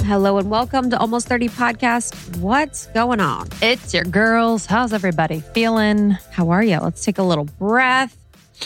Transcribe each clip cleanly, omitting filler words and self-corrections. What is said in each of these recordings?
Hello and welcome to Almost 30 Podcast. What's going on? It's your girls. How's everybody feeling? How are you? Let's take a little breath.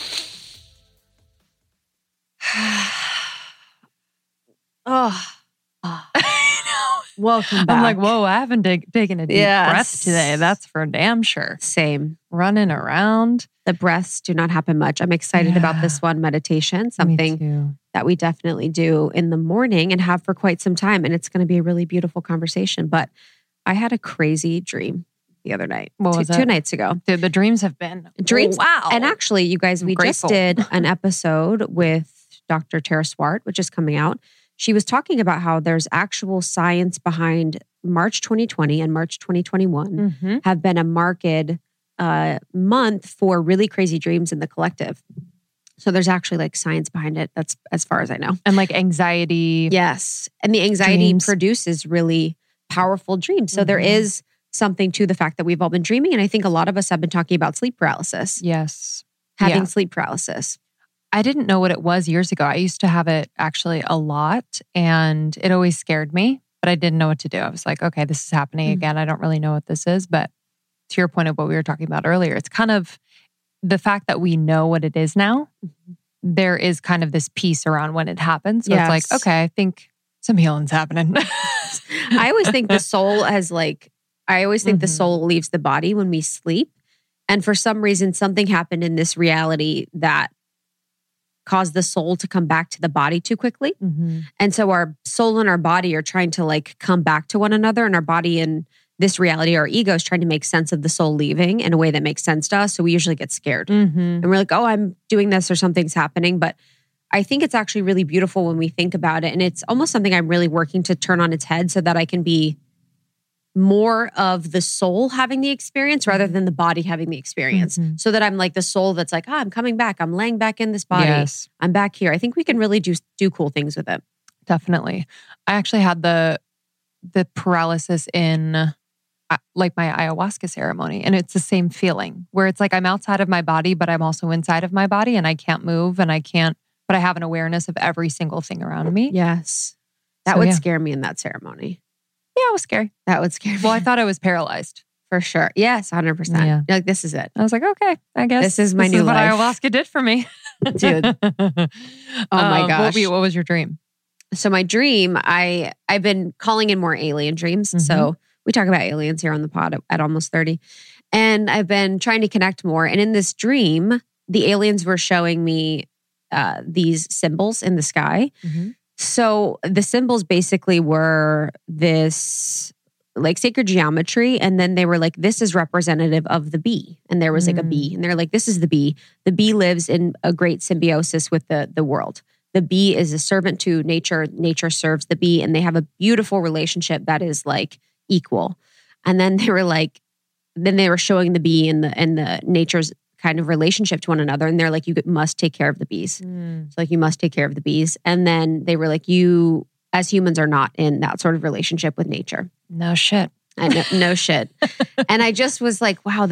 Welcome back. I'm like, whoa, I haven't taken a deep breath today. That's for damn sure. Same. Running around. The breaths do not happen much. I'm excited about this one, meditation, something that we definitely do in the morning and have for quite some time. And it's going to be a really beautiful conversation. But I had a crazy dream the other night. What was it? 2 nights ago. Dude, the dreams have been... Dreams. Oh, wow. And actually, you guys, we just did an episode with Dr. Tara Swart, which is coming out. She was talking about how there's actual science behind March 2020 and March 2021 have been a marked month for really crazy dreams in the collective. So there's actually like science behind it. That's as far as I know. And like anxiety. Yes. And the anxiety produces really powerful dreams. So there is something to the fact that we've all been dreaming. And I think a lot of us have been talking about sleep paralysis. Yes. Having sleep paralysis. I didn't know what it was years ago. I used to have it actually a lot and it always scared me, but I didn't know what to do. I was like, okay, this is happening again. I don't really know what this is. But to your point of what we were talking about earlier, it's kind of the fact that we know what it is now. There is kind of this peace around when it happens. So it's like, okay, I think some healing's happening. I always think the soul the soul leaves the body when we sleep. And for some reason, something happened in this reality that caused the soul to come back to the body too quickly. And so our soul and our body are trying to like come back to one another, and our body in this reality, our ego is trying to make sense of the soul leaving in a way that makes sense to us. So we usually get scared and we're like, oh, I'm doing this or something's happening. But I think it's actually really beautiful when we think about it. And it's almost something I'm really working to turn on its head so that I can be more of the soul having the experience rather than the body having the experience. So that I'm like the soul that's like, I'm coming back. I'm laying back in this body. Yes. I'm back here. I think we can really do cool things with it. Definitely. I actually had the paralysis in like my ayahuasca ceremony. And it's the same feeling where it's like I'm outside of my body, but I'm also inside of my body and I can't move but I have an awareness of every single thing around me. Yes. That would scare me in that ceremony. Yeah, it was scary. That would scare me. Well, I thought I was paralyzed. For sure. Yes, 100%. Yeah. You're like, this is it. I was like, okay, I guess. This is my new life. What ayahuasca did for me. Dude. Oh my gosh. What was your dream? So my dream, I've been calling in more alien dreams. So we talk about aliens here on the pod at Almost 30. And I've been trying to connect more. And in this dream, the aliens were showing me these symbols in the sky. So the symbols basically were this like sacred geometry. And then they were like, this is representative of the bee. And there was like a bee. And they're like, this is the bee. The bee lives in a great symbiosis with the world. The bee is a servant to nature. Nature serves the bee. And they have a beautiful relationship that is like equal. And then they were showing the bee and the nature's kind of relationship to one another. And they're like, you must take care of the bees. So like, you must take care of the bees. And then they were like, you as humans are not in that sort of relationship with nature. No shit. No shit. And I just was like, wow,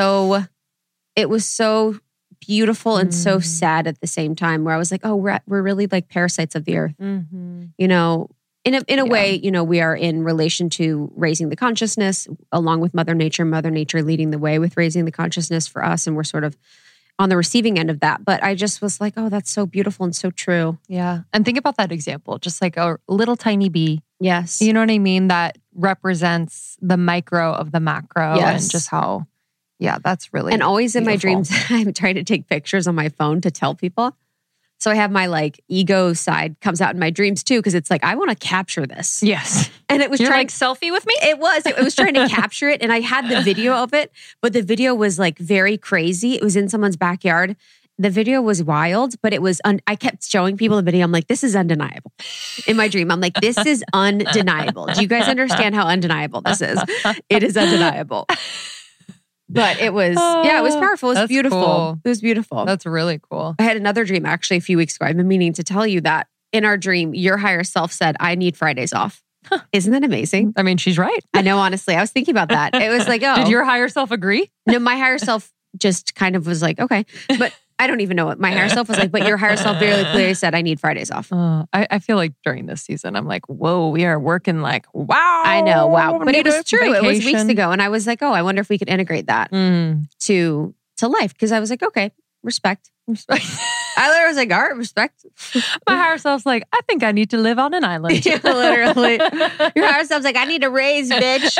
it was so beautiful and so sad at the same time, where I was like, oh, we're really like parasites of the earth. You know, in a way, you know, we are in relation to raising the consciousness along with Mother Nature leading the way with raising the consciousness for us. And we're sort of on the receiving end of that. But I just was like, oh, that's so beautiful and so true. Yeah. And think about that example, just like a little tiny bee. Yes. You know what I mean? That represents the micro of the macro and just how, that's really And always beautiful. In my dreams, I'm trying to take pictures on my phone to tell people. So I have my like ego side comes out in my dreams too, because it's like, I want to capture this. Yes. And it was You're like, selfie with me? It was trying to capture it. And I had the video of it, but the video was like very crazy. It was in someone's backyard. The video was wild, but it was, I kept showing people the video. I'm like, this is undeniable. In my dream, I'm like, this is undeniable. Do you guys understand how undeniable this is? It is undeniable. But it was, it was powerful. It was beautiful. Cool. It was beautiful. That's really cool. I had another dream actually a few weeks ago. I've been meaning to tell you that in our dream, your higher self said, I need Fridays off. Isn't that amazing? I mean, she's right. I know, honestly. I was thinking about that. It was like, oh. Did your higher self agree? No, my higher self just kind of was like, okay. But I don't even know what my higher self was like, but your higher self very clearly said, I need Fridays off. I feel like during this season, I'm like, whoa, we are working like, wow. I know, wow. But it was true. Vacation. It was weeks ago. And I was like, oh, I wonder if we could integrate that to life. Because I was like, okay, respect. I literally was like, all right, respect. My higher self's like, I think I need to live on an island. Yeah, literally. Your higher self's like, I need a raise, bitch.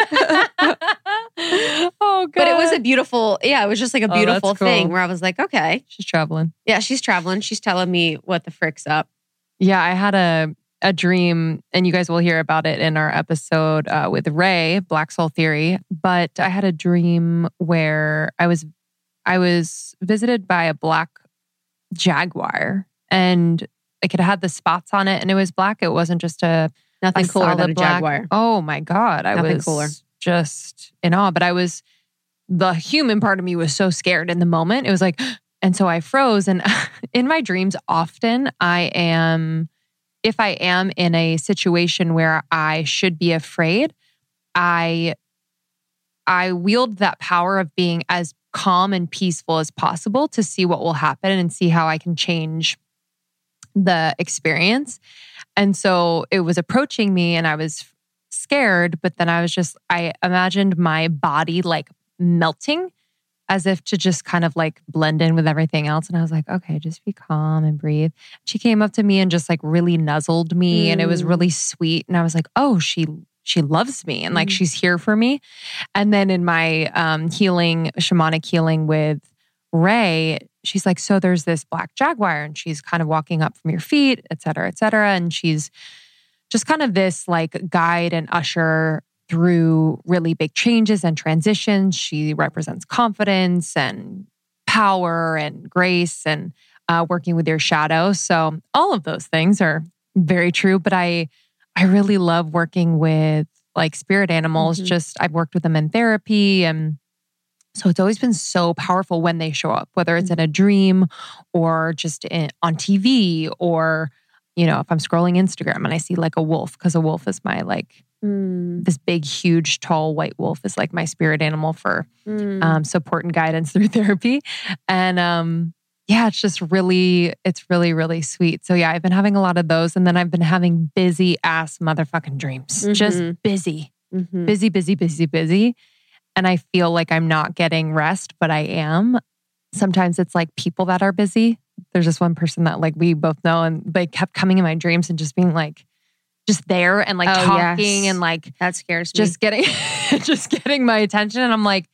Oh, God. But it was a beautiful, it was just like a beautiful thing where I was like, okay. She's traveling. Yeah, she's traveling. She's telling me what the frick's up. Yeah, I had a dream, and you guys will hear about it in our episode with Ray, Black Soul Theory. But I had a dream where I was visited by a black jaguar, and like it had the spots on it, and it was black. It wasn't just nothing cooler than a black jaguar. Oh my God, Nothing cooler. Just in awe. But the human part of me was so scared in the moment. It was like, and so I froze. And in my dreams, often if I am in a situation where I should be afraid, I wield that power of being as calm and peaceful as possible to see what will happen and see how I can change the experience. And so it was approaching me and I was scared, but then I imagined my body like melting as if to just kind of like blend in with everything else. And I was like, okay, just be calm and breathe. She came up to me and just like really nuzzled me and it was really sweet. And I was like, oh, she loves me and like she's here for me. And then in my shamanic healing with Ray, she's like, so there's this black jaguar and she's kind of walking up from your feet, et cetera, et cetera. And she's just kind of this like guide and usher through really big changes and transitions. She represents confidence and power and grace and working with your shadow. So all of those things are very true, but I really love working with like spirit animals. Just I've worked with them in therapy. And so it's always been so powerful when they show up, whether it's in a dream or just on TV or, you know, if I'm scrolling Instagram and I see like a wolf, because a wolf is my like, this big, huge, tall white wolf is like my spirit animal for support and guidance through therapy. And yeah, it's really, really sweet. So yeah, I've been having a lot of those. And then I've been having busy ass motherfucking dreams. Just busy. Busy. And I feel like I'm not getting rest, but I am. Sometimes it's like people that are busy. There's this one person that like we both know and they kept coming in my dreams and just being like, just there and like talking and like that scares me. Just getting my attention. And I'm like,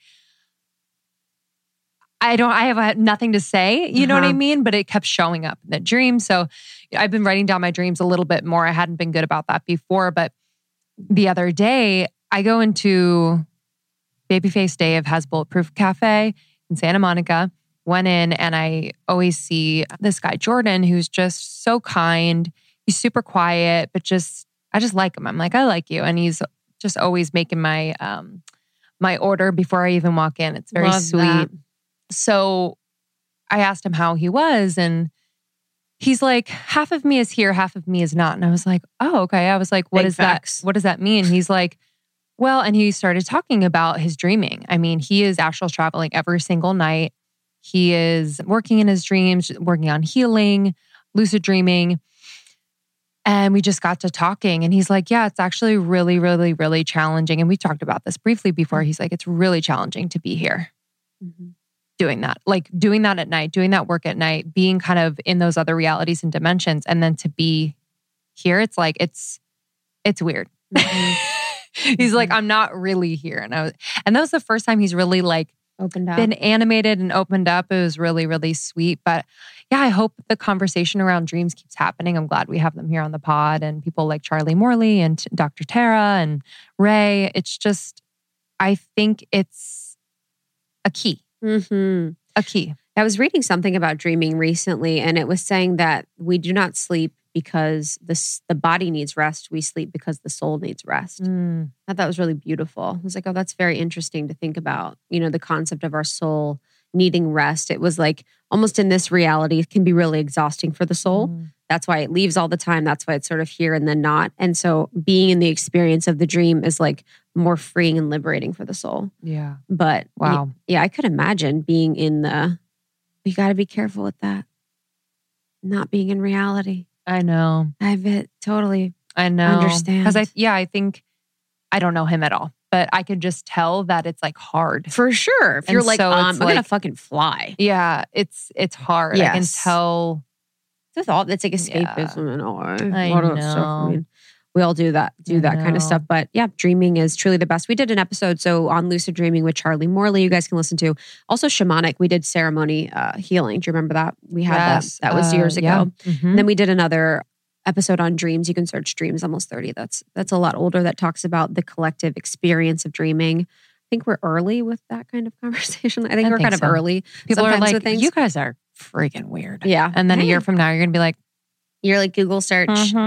I have nothing to say, you know what I mean? But it kept showing up in the dream. So I've been writing down my dreams a little bit more. I hadn't been good about that before, but the other day I go into Babyface Dave has Bulletproof Cafe in Santa Monica. Went in and I always see this guy, Jordan, who's just so kind. He's super quiet, but I just like him. I'm like, I like you. And he's just always making my my order before I even walk in. It's very sweet. That. So I asked him how he was and he's like, half of me is here, half of me is not. And I was like, oh, okay. I was like, what is that? What does that mean? He's like, well, and he started talking about his dreaming. I mean, he is astral traveling every single night. He is working in his dreams, working on healing, lucid dreaming. And we just got to talking and he's like, yeah, it's actually really, really, really challenging. And we talked about this briefly before. He's like, it's really challenging to be here doing that. Like doing that at night, doing that work at night, being kind of in those other realities and dimensions. And then to be here, it's like, it's weird. He's like, I'm not really here. And that was the first time he's really like, opened up, been animated and opened up. It was really, really sweet. But yeah, I hope the conversation around dreams keeps happening. I'm glad we have them here on the pod and people like Charlie Morley and Dr. Tara and Ray. It's just, I think it's a key. A key. I was reading something about dreaming recently and it was saying that we do not sleep because the body needs rest. We sleep because the soul needs rest. I thought that was really beautiful. I was like, oh, that's very interesting to think about. You know, the concept of our soul needing rest. It was like almost in this reality, it can be really exhausting for the soul. That's why it leaves all the time. That's why it's sort of here and then not. And so being in the experience of the dream is like more freeing and liberating for the soul. Yeah. But wow. Yeah, I could imagine being in the You got to be careful with that. Not being in reality. I know. I totally understand. Because I think I don't know him at all, but I can just tell that it's like hard. For sure. If you're like, so I'm going to fucking fly. Yeah, it's hard. Yes. I can tell. It's all, it's like escapism and all. I lot of know. stuff. I mean, we all do that kind of stuff. But yeah, dreaming is truly the best. We did an episode on lucid dreaming with Charlie Morley. You guys can listen to. Also shamanic. We did ceremony healing. Do you remember that? We had that was years ago. Yeah. Mm-hmm. And then we did another episode on dreams. You can search Dreams Almost 30. That's a lot older. That talks about the collective experience of dreaming. I think we're early with that kind of conversation. I think we're kind of early. People are like, you guys are freaking weird. Yeah. And then a year from now, you're going to be like, you're like Google search.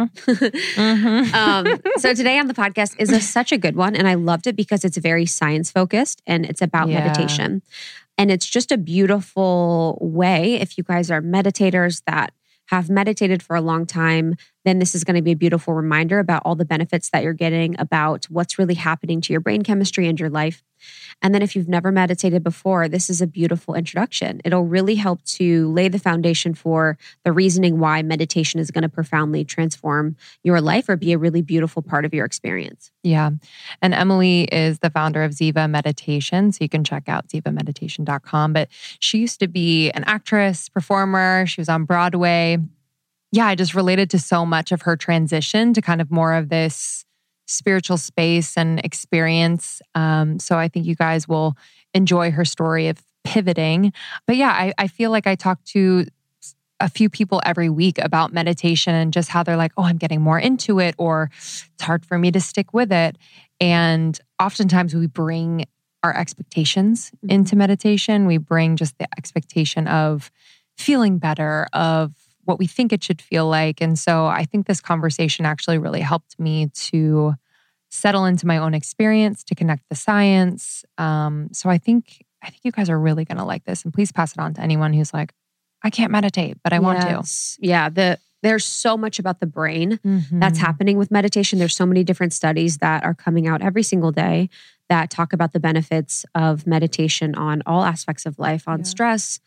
So today on the podcast is such a good one. And I loved it because it's very science focused and it's about meditation. And it's just a beautiful way. If you guys are meditators that have meditated for a long time, then this is going to be a beautiful reminder about all the benefits that you're getting, about what's really happening to your brain chemistry and your life. And then if you've never meditated before, this is a beautiful introduction. It'll really help to lay the foundation for the reasoning why meditation is going to profoundly transform your life or be a really beautiful part of your experience. Yeah. And Emily is the founder of Ziva Meditation. So you can check out zivameditation.com. But she used to be an actress, performer. She was on Broadway. Yeah, I just related to so much of her transition to kind of more of this spiritual space and experience. So I think you guys will enjoy her story of pivoting. But yeah, I feel like I talk to a few people every week about meditation and just how they're like, oh, I'm getting more into it, or it's hard for me to stick with it. And oftentimes we bring our expectations into meditation. We bring just the expectation of feeling better, of what we think it should feel like. And so I think this conversation actually really helped me to settle into my own experience, to connect the science. So I think you guys are really going to like this. And please pass it on to anyone who's like, I can't meditate, but I want to. Yeah. There's so much about the brain that's happening with meditation. There's so many different studies that are coming out every single day that talk about the benefits of meditation on all aspects of life, on stress,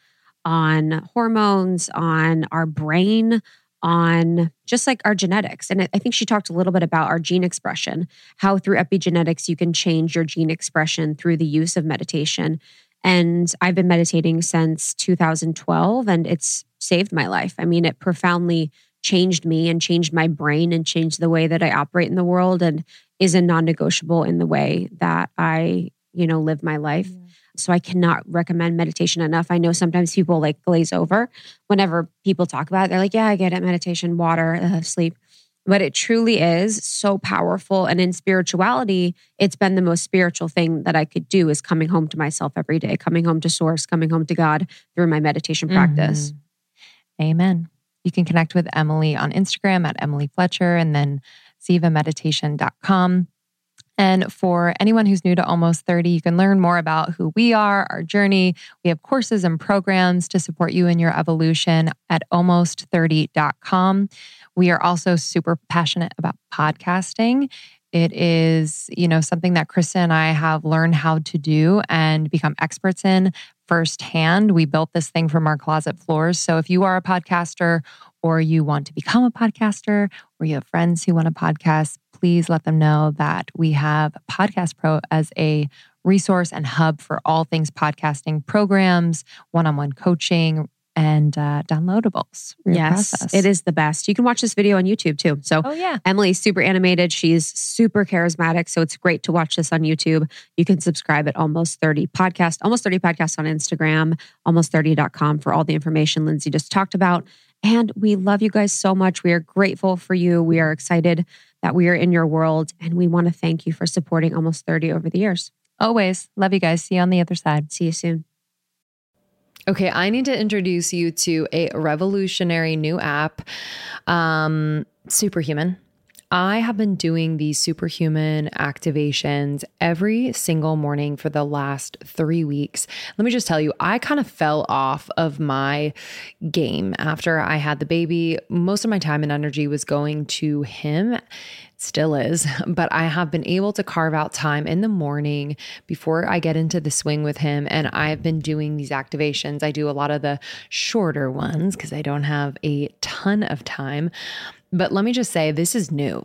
on hormones, on our brain, on just like our genetics. And I think she talked a little bit about our gene expression, how through epigenetics you can change your gene expression through the use of meditation. And I've been meditating since 2012 and it's saved my life. I mean, it profoundly changed me and changed my brain and changed the way that I operate in the world and is a non-negotiable in the way that I, live my life. Yeah. So I cannot recommend meditation enough. I know sometimes people like glaze over whenever people talk about it. They're like, yeah, I get it. Meditation, water, sleep. But it truly is so powerful. And in spirituality, it's been the most spiritual thing that I could do is coming home to myself every day, coming home to source, coming home to God through my meditation practice. Amen. You can connect with Emily on Instagram at Emily Fletcher and then zivameditation.com. And for anyone who's new to Almost 30, you can learn more about who we are, our journey. We have courses and programs to support you in your evolution at almost30.com. We are also super passionate about podcasting. It is, something that Krista and I have learned how to do and become experts in firsthand. We built this thing from our closet floors. So if you are a podcaster or you want to become a podcaster or you have friends who want to podcast, please let them know that we have Podcast Pro as a resource and hub for all things podcasting, programs, one-on-one coaching, and downloadables. Yes, it is the best. You can watch this video on YouTube too. So Emily's super animated. She's super charismatic. So it's great to watch this on YouTube. You can subscribe at Almost 30 Podcast, Almost 30 Podcast on Instagram, almost30.com for all the information Lindsay just talked about. And we love you guys so much. We are grateful for you. We are excited that we are in your world. And we want to thank you for supporting Almost 30 over the years. Always. Love you guys. See you on the other side. See you soon. Okay, I need to introduce you to a revolutionary new app, Superhuman. I have been doing these superhuman activations every single morning for the last 3 weeks. Let me just tell you, I kind of fell off of my game after I had the baby. Most of my time and energy was going to him. Still is, but I have been able to carve out time in the morning before I get into the swing with him. And I've been doing these activations. I do a lot of the shorter ones because I don't have a ton of time. But let me just say, this is new.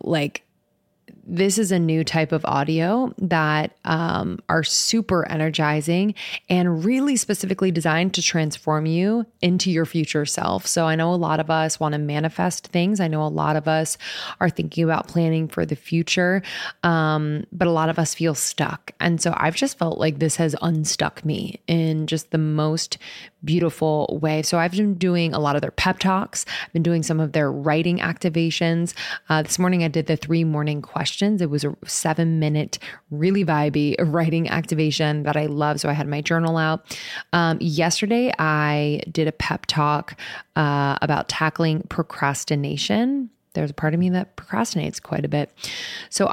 This is a new type of audio that are super energizing and really specifically designed to transform you into your future self. So I know a lot of us want to manifest things. I know a lot of us are thinking about planning for the future, but a lot of us feel stuck. And so I've just felt like this has unstuck me in just the most beautiful way. So I've been doing a lot of their pep talks. I've been doing some of their writing activations. This morning I did the 3 morning questions. It was a 7-minute, really vibey writing activation that I love. So I had my journal out. Yesterday I did a pep talk about tackling procrastination. There's a part of me that procrastinates quite a bit. So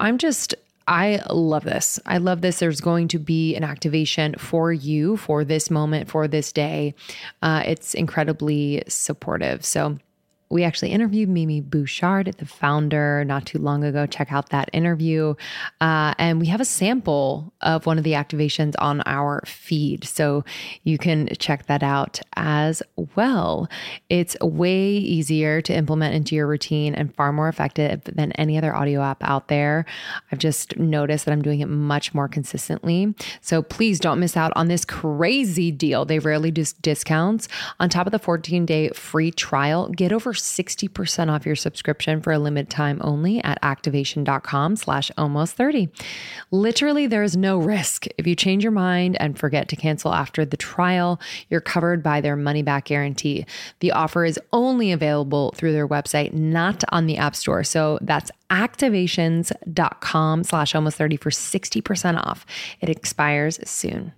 I love this. I love this. There's going to be an activation for you for this moment, for this day. It's incredibly supportive. So we actually interviewed Mimi Bouchard, the founder, not too long ago. Check out that interview. And we have a sample of one of the activations on our feed. So you can check that out as well. It's way easier to implement into your routine and far more effective than any other audio app out there. I've just noticed that I'm doing it much more consistently. So please don't miss out on this crazy deal. They rarely do discounts. On top of the 14-day free trial, get over 60% off your subscription for a limited time only at activation.com/almost30. Literally, there is no risk. If you change your mind and forget to cancel after the trial, you're covered by their money back guarantee. The offer is only available through their website, not on the App Store. So that's activations.com/almost30 for 60% off. It expires soon.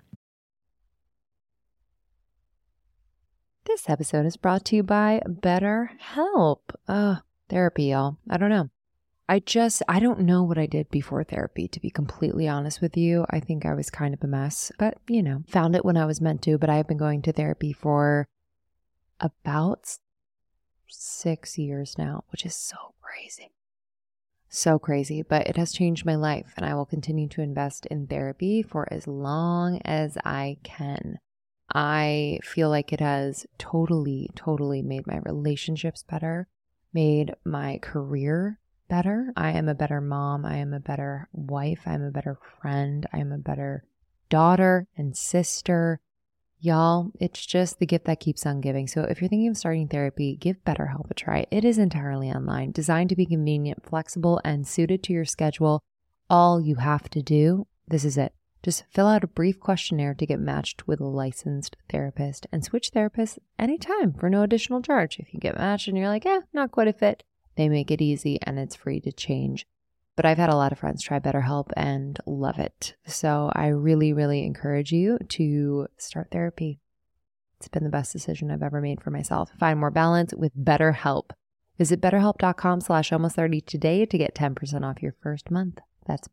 This episode is brought to you by BetterHelp. Therapy, y'all. I don't know. I don't know what I did before therapy, to be completely honest with you. I think I was kind of a mess, but found it when I was meant to. But I've been going to therapy for about 6 years now, which is so crazy. So crazy, but it has changed my life, and I will continue to invest in therapy for as long as I can. I feel like it has totally made my relationships better, made my career better. I am a better mom. I am a better wife. I am a better friend. I am a better daughter and sister. Y'all, it's just the gift that keeps on giving. So if you're thinking of starting therapy, give BetterHelp a try. It is entirely online, designed to be convenient, flexible, and suited to your schedule. All you have to do, this is it. Just fill out a brief questionnaire to get matched with a licensed therapist and switch therapists anytime for no additional charge. If you get matched and you're like, not quite a fit, they make it easy and it's free to change. But I've had a lot of friends try BetterHelp and love it. So I really encourage you to start therapy. It's been the best decision I've ever made for myself. Find more balance with BetterHelp. Visit betterhelp.com/almost30 today to get 10% off your first month. That's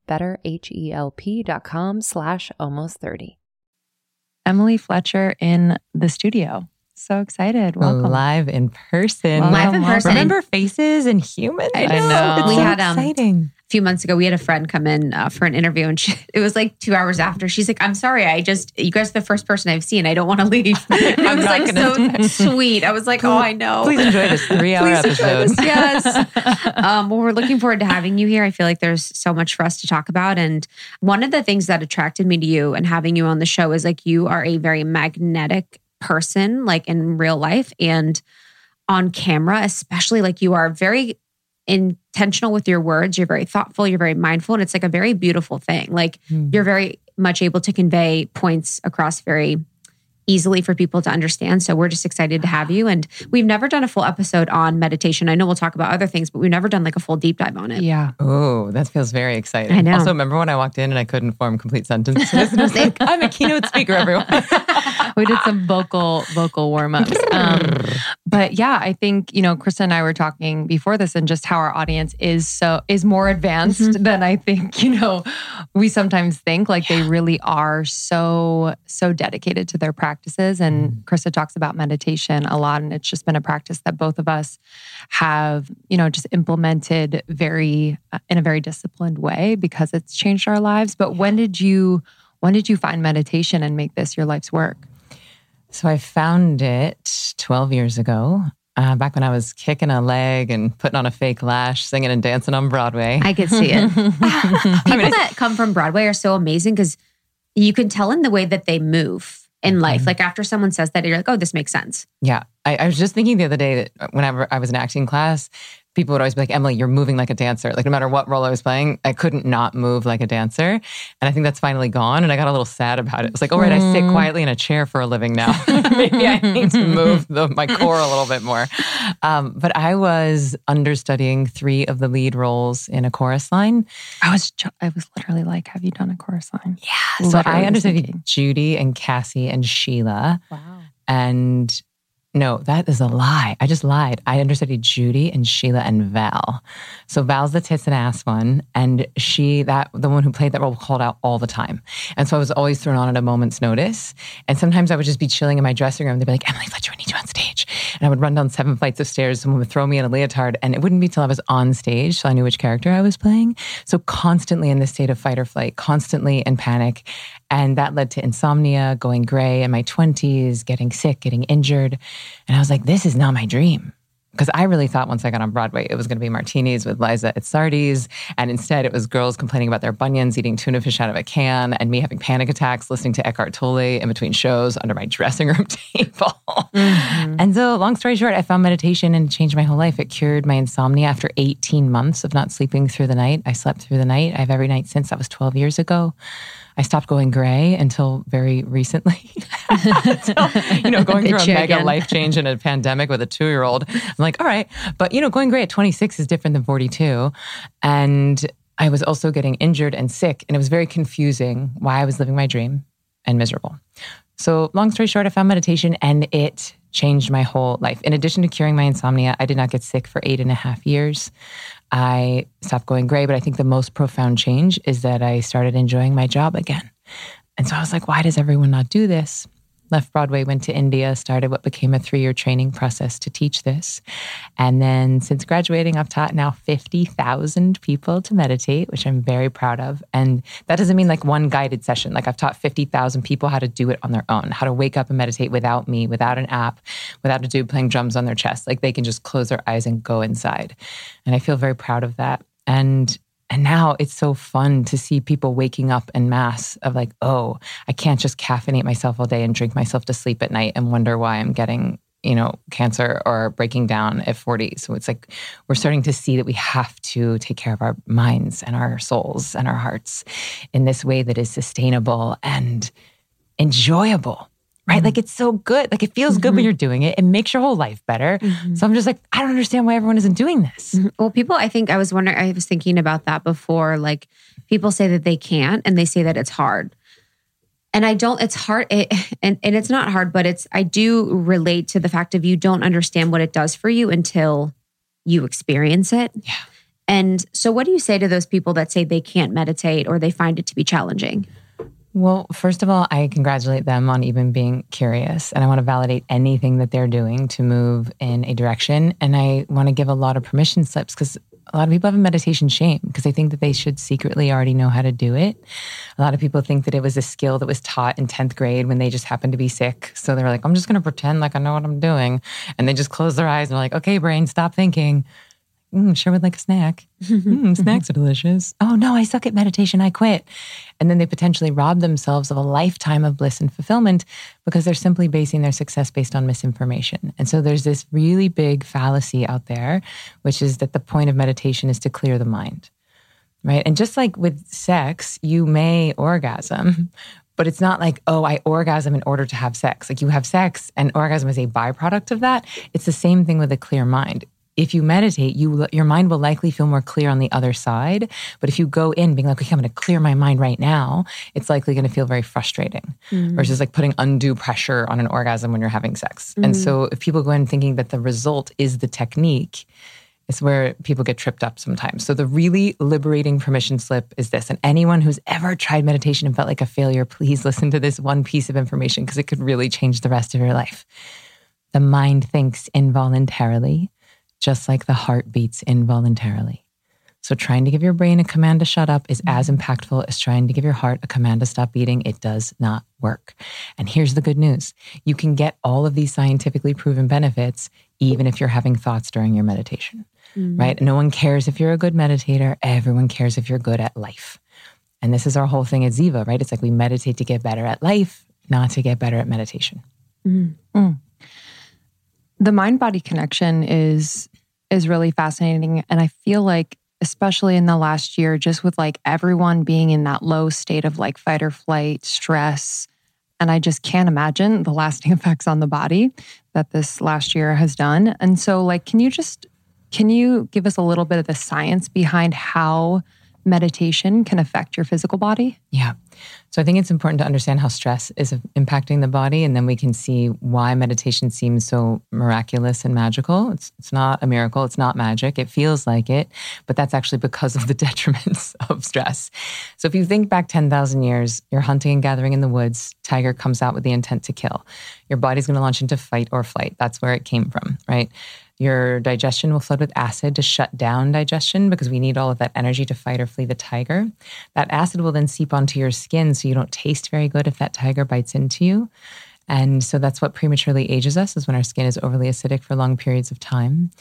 betterhelp.com/almost30. Emily Fletcher in the studio. So excited. Welcome. Live in person. Live in person. Remember faces and humans? I know. It's We so had exciting. a few months ago, we had a friend come in for an interview, and it was like 2 hours after. She's like, "I'm sorry, you guys are the first person I've seen. I don't want to leave." I was like, so sweet. I was like, "Oh, I know." Please enjoy this 3-hour episode. Yes. Well, we're looking forward to having you here. I feel like there's so much for us to talk about. And one of the things that attracted me to you and having you on the show is like you are a very magnetic person, like in real life and on camera, especially. Like you are very intentional with your words. You're very thoughtful. You're very mindful. And it's like a very beautiful thing. Like you're very much able to convey points across very easily for people to understand. So we're just excited to have you. And we've never done a full episode on meditation. I know we'll talk about other things, but we've never done like a full deep dive on it. Yeah. Oh, that feels very exciting. I know. Also, remember when I walked in and I couldn't form complete sentences? And I was like, I'm a keynote speaker, everyone. We did some vocal warm-ups. But yeah, I think, Krista and I were talking before this and just how our audience is more advanced than I think, we sometimes think. Like they really are so dedicated to their practices. And Krista talks about meditation a lot. And it's just been a practice that both of us have, just implemented in a very disciplined way because it's changed our lives. But when did you find meditation and make this your life's work? So I found it 12 years ago, back when I was kicking a leg and putting on a fake lash, singing and dancing on Broadway. I could see it. People that come from Broadway are so amazing because you can tell in the way that they move in life. Like after someone says that, you're like, oh, this makes sense. Yeah. I was just thinking the other day that whenever I was in acting class, people would always be like, Emily, you're moving like a dancer. Like no matter what role I was playing, I couldn't not move like a dancer. And I think that's finally gone. And I got a little sad about it. It's like, all right, I sit quietly in a chair for a living now. Maybe I need to move my core a little bit more. But I was understudying 3 of the lead roles in a chorus line. I was literally like, have you done a chorus line? Yeah. So I understudied Judy and Cassie and Sheila. Wow. And no, that is a lie. I just lied. I understudied Judy and Sheila and Val. So Val's the tits and ass one. And the one who played that role called out all the time. And so I was always thrown on at a moment's notice. And sometimes I would just be chilling in my dressing room. They'd be like, Emily Fletcher, I need you on stage. And I would run down 7 flights of stairs. Someone would throw me in a leotard. And it wouldn't be till I was on stage so I knew which character I was playing. So constantly in this state of fight or flight, constantly in panic. And that led to insomnia, going gray in my 20s, getting sick, getting injured. And I was like, this is not my dream. Because I really thought once I got on Broadway, it was going to be martinis with Liza at Sardi's. And instead, it was girls complaining about their bunions, eating tuna fish out of a can, and me having panic attacks, listening to Eckhart Tolle in between shows under my dressing room table. And so, long story short, I found meditation and it changed my whole life. It cured my insomnia after 18 months of not sleeping through the night. I slept through the night. I have every night since. That was 12 years ago. I stopped going gray until very recently. Going through a mega life change in a pandemic with a 2-year-old. I'm like, all right. But, going gray at 26 is different than 42. And I was also getting injured and sick. And it was very confusing why I was living my dream and miserable. So long story short, I found meditation and it changed my whole life. In addition to curing my insomnia, I did not get sick for 8.5 years. I stopped going gray, but I think the most profound change is that I started enjoying my job again. And so I was like, why does everyone not do this? Left Broadway, went to India, started what became a 3-year training process to teach this. And then since graduating, I've taught now 50,000 people to meditate, which I'm very proud of. And that doesn't mean like one guided session. Like I've taught 50,000 people how to do it on their own, how to wake up and meditate without me, without an app, without a dude playing drums on their chest. Like they can just close their eyes and go inside. And I feel very proud of that. And now it's so fun to see people waking up en masse of like, oh, I can't just caffeinate myself all day and drink myself to sleep at night and wonder why I'm getting, cancer or breaking down at 40. So it's like we're starting to see that we have to take care of our minds and our souls and our hearts in this way that is sustainable and enjoyable. Right? Like it's so good. Like it feels good when you're doing it. It makes your whole life better. So I'm just like, I don't understand why everyone isn't doing this. Well, I was thinking about that before. Like people say that they can't and they say that it's hard. And it's hard. And it's not hard, but I do relate to the fact of you don't understand what it does for you until you experience it. Yeah. And so what do you say to those people that say they can't meditate or they find it to be challenging? Well, first of all, I congratulate them on even being curious. And I want to validate anything that they're doing to move in a direction. And I want to give a lot of permission slips because a lot of people have a meditation shame because they think that they should secretly already know how to do it. A lot of people think that it was a skill that was taught in 10th grade when they just happened to be sick. So they're like, I'm just going to pretend like I know what I'm doing. And they just close their eyes and they're like, okay, brain, stop thinking. Sure would like a snack. Snacks are delicious. Oh no, I suck at meditation. I quit. And then they potentially rob themselves of a lifetime of bliss and fulfillment because they're simply basing their success based on misinformation. And so there's this really big fallacy out there, which is that the point of meditation is to clear the mind, right? And just like with sex, you may orgasm, but it's not like, oh, I orgasm in order to have sex. Like you have sex and orgasm is a byproduct of that. It's the same thing with a clear mind. if you meditate, your mind will likely feel more clear on the other side. But if you go in being like, okay, I'm going to clear my mind right now, it's likely going to feel very frustrating versus like putting undue pressure on an orgasm when you're having sex. And so if people go in thinking that the result is the technique, it's where people get tripped up sometimes. So the really liberating permission slip is this. And anyone who's ever tried meditation and felt like a failure, please listen to this one piece of information because it could really change the rest of your life. The mind thinks involuntarily, just like the heart beats involuntarily. So trying to give your brain a command to shut up is as impactful as trying to give your heart a command to stop beating. It does not work. And here's the good news. You can get all of these scientifically proven benefits even if you're having thoughts during your meditation, right? No one cares if you're a good meditator. Everyone cares if you're good at life. And this is our whole thing at Ziva, right? It's like we meditate to get better at life, not to get better at meditation. The mind-body connection is really fascinating. And I feel like, especially in the last year, just with like everyone being in that low state of like fight or flight, stress, and I just can't imagine the lasting effects on the body that this last year has done. And so like, can you give us a little bit of the science behind how meditation can affect your physical body? Yeah. So I think it's important to understand how stress is impacting the body, and then we can see why meditation seems so miraculous and magical. It's not a miracle. It's not magic. It feels like it, but that's actually because of the detriments of stress. So if you think back 10,000 years, you're hunting and gathering in the woods, tiger comes out with the intent to kill. Your body's going to launch into fight or flight. That's where it came from, right? Your digestion will flood with acid to shut down digestion because we need all of that energy to fight or flee the tiger. That acid will then seep onto your skin so you don't taste very good if that tiger bites into you. And so that's what prematurely ages us, is when our skin is overly acidic for long periods of time.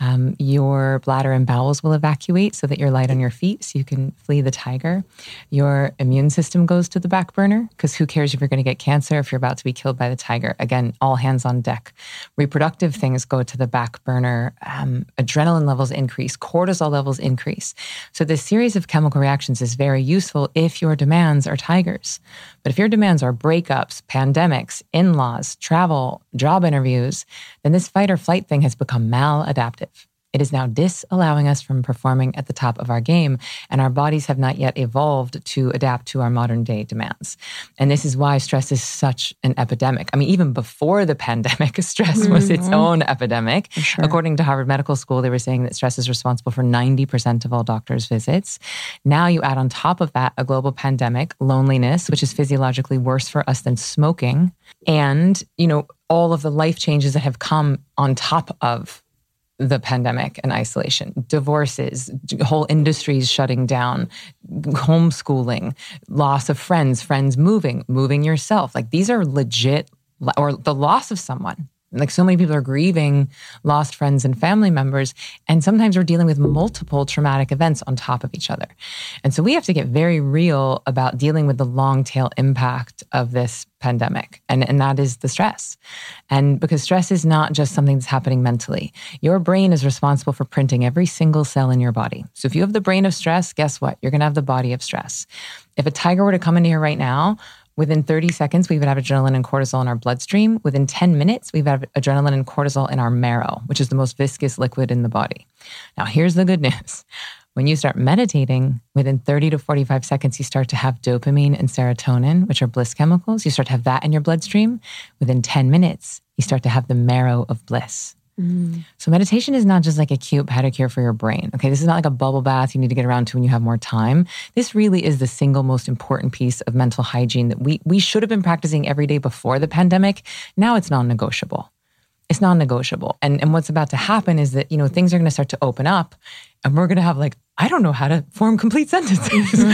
Your bladder and bowels will evacuate so that you're light on your feet so you can flee the tiger. Your immune system goes to the back burner because who cares if you're going to get cancer if you're about to be killed by the tiger? Again, all hands on deck. Reproductive things go to the back burner. Adrenaline levels increase. Cortisol levels increase. So this series of chemical reactions is very useful if your demands are tigers. But if your demands are breakups, pandemics, in-laws, travel, job interviews, then this fight or flight thing has become maladaptive. It is now disallowing us from performing at the top of our game, and our bodies have not yet evolved to adapt to our modern day demands. And this is why stress is such an epidemic. I mean, even before the pandemic, stress was its own epidemic. Sure. According to Harvard Medical School, they were saying that stress is responsible for 90% of all doctors' visits. Now you add on top of that a global pandemic, loneliness, which is physiologically worse for us than smoking, and, all of the life changes that have come on top of the pandemic and isolation, divorces, whole industries shutting down, homeschooling, loss of friends moving yourself. Like these are legit, or the loss of someone. Like so many people are grieving lost friends and family members, and sometimes we're dealing with multiple traumatic events on top of each other. And so we have to get very real about dealing with the long tail impact of this pandemic. And that is the stress. And because stress is not just something that's happening mentally. Your brain is responsible for printing every single cell in your body. So if you have the brain of stress, guess what? You're going to have the body of stress. If a tiger were to come into here right now, within 30 seconds, we would have adrenaline and cortisol in our bloodstream. Within 10 minutes, we would have adrenaline and cortisol in our marrow, which is the most viscous liquid in the body. Now, here's the good news. When you start meditating, within 30 to 45 seconds, you start to have dopamine and serotonin, which are bliss chemicals. You start to have that in your bloodstream. Within 10 minutes, you start to have the marrow of bliss. So meditation is not just like a cute pedicure for your brain. Okay, this is not like a bubble bath you need to get around to when you have more time. This really is the single most important piece of mental hygiene that we should have been practicing every day before the pandemic. Now it's non-negotiable. It's non-negotiable. And what's about to happen is that, things are going to start to open up, and we're going to have I don't know how to form complete sentences.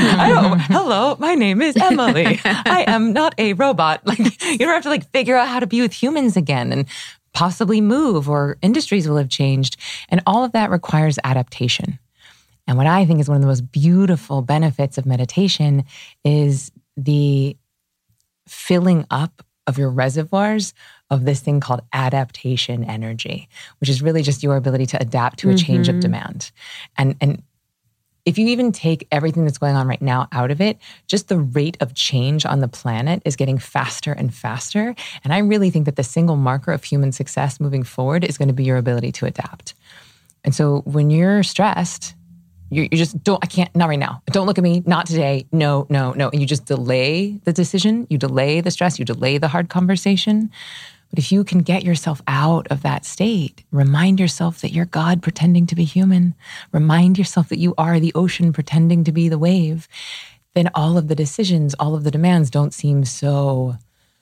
Hello, my name is Emily. I am not a robot. You don't have to figure out how to be with humans again and possibly move, or industries will have changed. And all of that requires adaptation. And what I think is one of the most beautiful benefits of meditation is the filling up of your reservoirs of this thing called adaptation energy, which is really just your ability to adapt to a change of demand. And if you even take everything that's going on right now out of it, just the rate of change on the planet is getting faster and faster. And I really think that the single marker of human success moving forward is going to be your ability to adapt. And so when you're stressed, you just don't, I can't, not right now. Don't look at me, not today. No. And you just delay the decision, you delay the stress, you delay the hard conversation. But if you can get yourself out of that state, remind yourself that you're God pretending to be human, remind yourself that you are the ocean pretending to be the wave, then all of the decisions, all of the demands don't seem so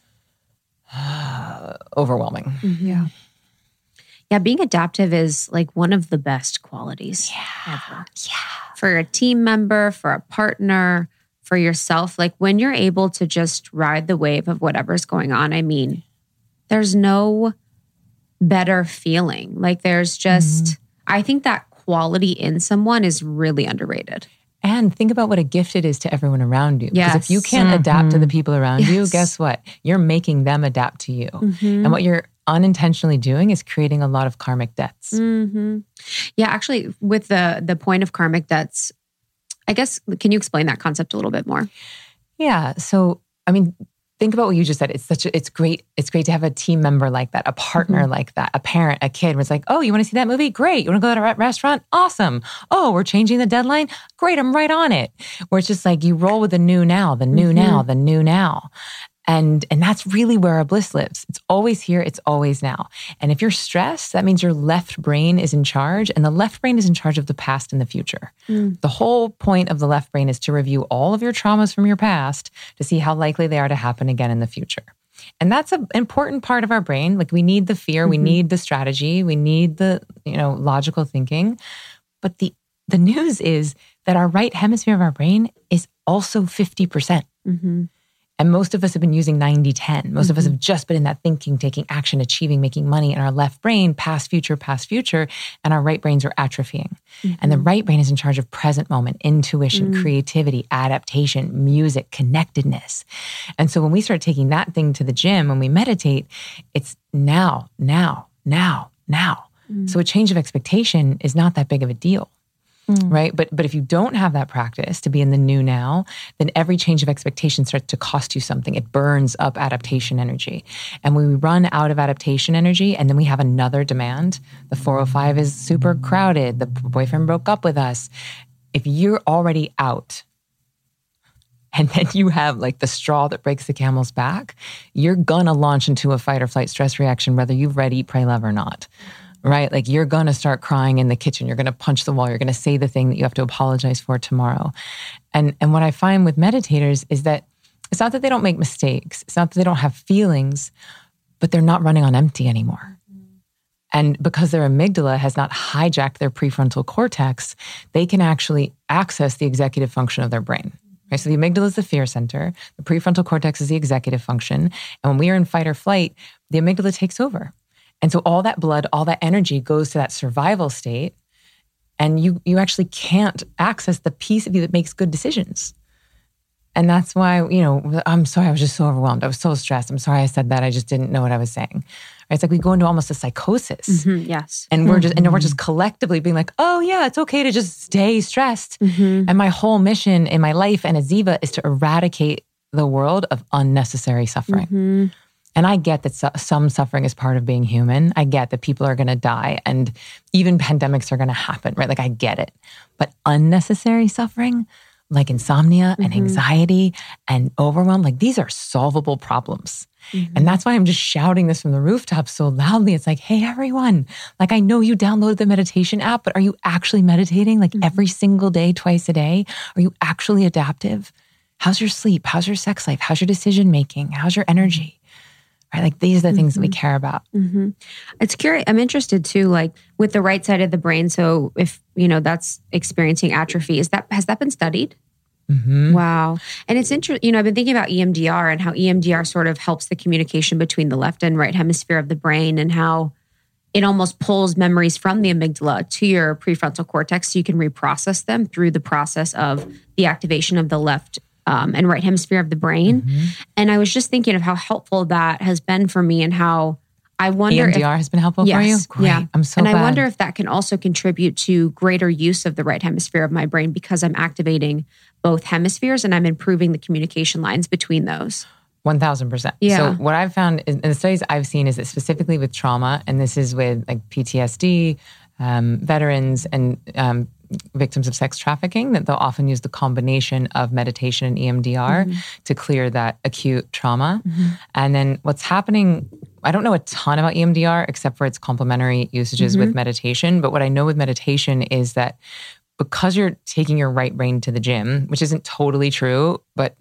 overwhelming. Yeah. Yeah, being adaptive is like one of the best qualities ever. Yeah. For a team member, for a partner, for yourself. Like when you're able to just ride the wave of whatever's going on, I mean, there's no better feeling. Like there's just, I think that quality in someone is really underrated. And think about what a gift it is to everyone around you. Because Yes. if you can't adapt to the people around you, guess what? You're making them adapt to you. And what you're unintentionally doing is creating a lot of karmic debts. Yeah, actually, with the point of karmic debts, I guess, can you explain that concept a little bit more? Yeah. So, I mean, think about what you just said. It's great to have a team member like that, a partner like that, a parent, a kid. Where it's like, oh, you want to see that movie? Great. You want to go to that restaurant? Awesome. Oh, we're changing the deadline? Great. I'm right on it. Where it's just like you roll with the new now, the new now, the new now. And that's really where our bliss lives. It's always here. It's always now. And if you're stressed, that means your left brain is in charge, and the left brain is in charge of the past and the future. The whole point of the left brain is to review all of your traumas from your past to see how likely they are to happen again in the future. And that's an important part of our brain. Like we need the fear, we need the strategy, we need the, logical thinking. But the news is that our right hemisphere of our brain is also 50%. And most of us have been using 90-10. Most of us have just been in that thinking, taking action, achieving, making money in our left brain, past, future, and our right brains are atrophying. And the right brain is in charge of present moment, intuition, creativity, adaptation, music, connectedness. And so when we start taking that thing to the gym, when we meditate, it's now. So a change of expectation is not that big of a deal. Right? But if you don't have that practice to be in the new now, then every change of expectation starts to cost you something. It burns up adaptation energy. And when we run out of adaptation energy and then we have another demand, the 405 is super crowded, the boyfriend broke up with us. If you're already out and then you have like the straw that breaks the camel's back, you're gonna launch into a fight or flight stress reaction, whether you've read Eat, Pray, Love or not. Right? Like you're going to start crying in the kitchen. You're going to punch the wall. You're going to say the thing that you have to apologize for tomorrow. And what I find with meditators is that it's not that they don't make mistakes. It's not that they don't have feelings, but they're not running on empty anymore. And because their amygdala has not hijacked their prefrontal cortex, they can actually access the executive function of their brain. Right? So the amygdala is the fear center. The prefrontal cortex is the executive function. And when we are in fight or flight, the amygdala takes over. And so all that blood, all that energy goes to that survival state. And you actually can't access the piece of you that makes good decisions. And that's why, I'm sorry, I was just so overwhelmed. I was so stressed. I'm sorry I said that. I just didn't know what I was saying. Right? It's like we go into almost a psychosis. Yes. And we're just collectively being like, oh yeah, it's okay to just stay stressed. And my whole mission in my life and as Ziva is to eradicate the world of unnecessary suffering. And I get that some suffering is part of being human. I get that people are going to die and even pandemics are going to happen, right? Like I get it. But unnecessary suffering, like insomnia and anxiety and overwhelm, like these are solvable problems. And that's why I'm just shouting this from the rooftops so loudly. It's like, hey, everyone, like I know you downloaded the meditation app, but are you actually meditating like every single day, twice a day? Are you actually adaptive? How's your sleep? How's your sex life? How's your decision making? How's your energy? Right? Like these are the things that we care about. It's curious. I'm interested too, like with the right side of the brain. So if, that's experiencing atrophy, has that been studied? Wow. And it's interesting, I've been thinking about EMDR and how EMDR sort of helps the communication between the left and right hemisphere of the brain and how it almost pulls memories from the amygdala to your prefrontal cortex so you can reprocess them through the process of the activation of the left and right hemisphere of the brain. And I was just thinking of how helpful that has been for me and how I wonder EMDR has been helpful for you? Great. Yeah. I'm so glad. And I wonder if that can also contribute to greater use of the right hemisphere of my brain because I'm activating both hemispheres and I'm improving the communication lines between those. 1000%. Yeah. So what I've found in the studies I've seen is that specifically with trauma, and this is with like PTSD, veterans and victims of sex trafficking, that they'll often use the combination of meditation and EMDR to clear that acute trauma. And then what's happening, I don't know a ton about EMDR except for its complementary usages with meditation. But what I know with meditation is that because you're taking your right brain to the gym, which isn't totally true, but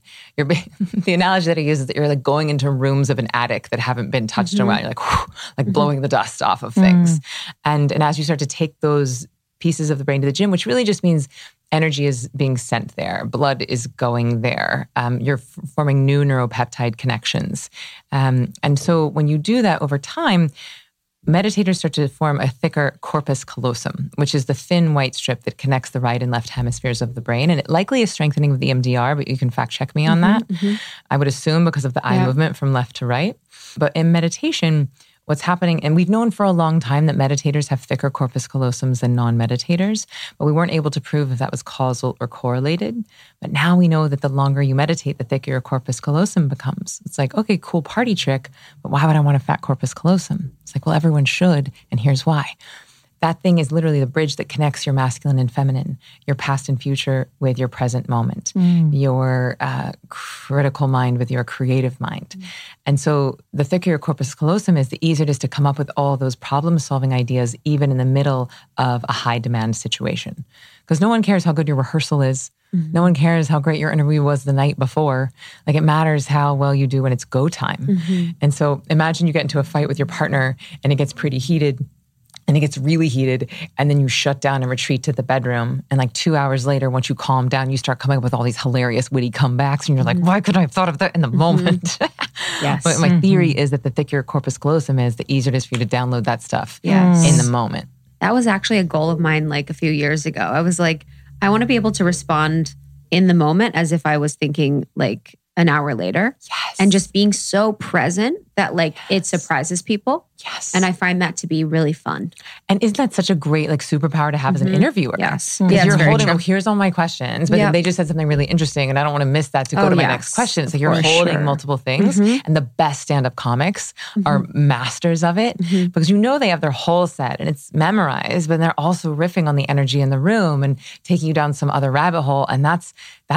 the analogy that I use is that you're like going into rooms of an attic that haven't been touched in a while. You're like, whew, like blowing the dust off of things. And as you start to take those pieces of the brain to the gym, which really just means energy is being sent there, blood is going there. You're forming new neuropeptide connections. And so when you do that over time, meditators start to form a thicker corpus callosum, which is the thin white strip that connects the right and left hemispheres of the brain. And it likely is strengthening with the EMDR, but you can fact check me on that. I would assume because of the eye movement from left to right. But in meditation, what's happening, and we've known for a long time that meditators have thicker corpus callosums than non-meditators, but we weren't able to prove if that was causal or correlated. But now we know that the longer you meditate, the thicker your corpus callosum becomes. It's like, okay, cool party trick, but why would I want a fat corpus callosum? It's like, well, everyone should, and here's why. That thing is literally the bridge that connects your masculine and feminine, your past and future with your present moment, your critical mind with your creative mind. And so the thicker your corpus callosum is, the easier it is to come up with all those problem-solving ideas, even in the middle of a high-demand situation. Because no one cares how good your rehearsal is. No one cares how great your interview was the night before. Like, it matters how well you do when it's go time. And so imagine you get into a fight with your partner and it gets pretty heated. And it gets really heated, and then you shut down and retreat to the bedroom. And like 2 hours later, once you calm down, you start coming up with all these hilarious, witty comebacks. And you're like, why couldn't I have thought of that in the moment? But my theory is that the thicker your corpus callosum is, the easier it is for you to download that stuff in the moment. That was actually a goal of mine like a few years ago. I was like, I want to be able to respond in the moment as if I was thinking like an hour later. And just being so present that like it surprises people. And I find that to be really fun. And isn't that such a great like superpower to have as an interviewer? Because you're holding, oh, here's all my questions, but then they just said something really interesting and I don't want to miss that to go to my next question. So you're holding multiple things. And the best stand-up comics are masters of it because you know they have their whole set and it's memorized, but they're also riffing on the energy in the room and taking you down some other rabbit hole. And that's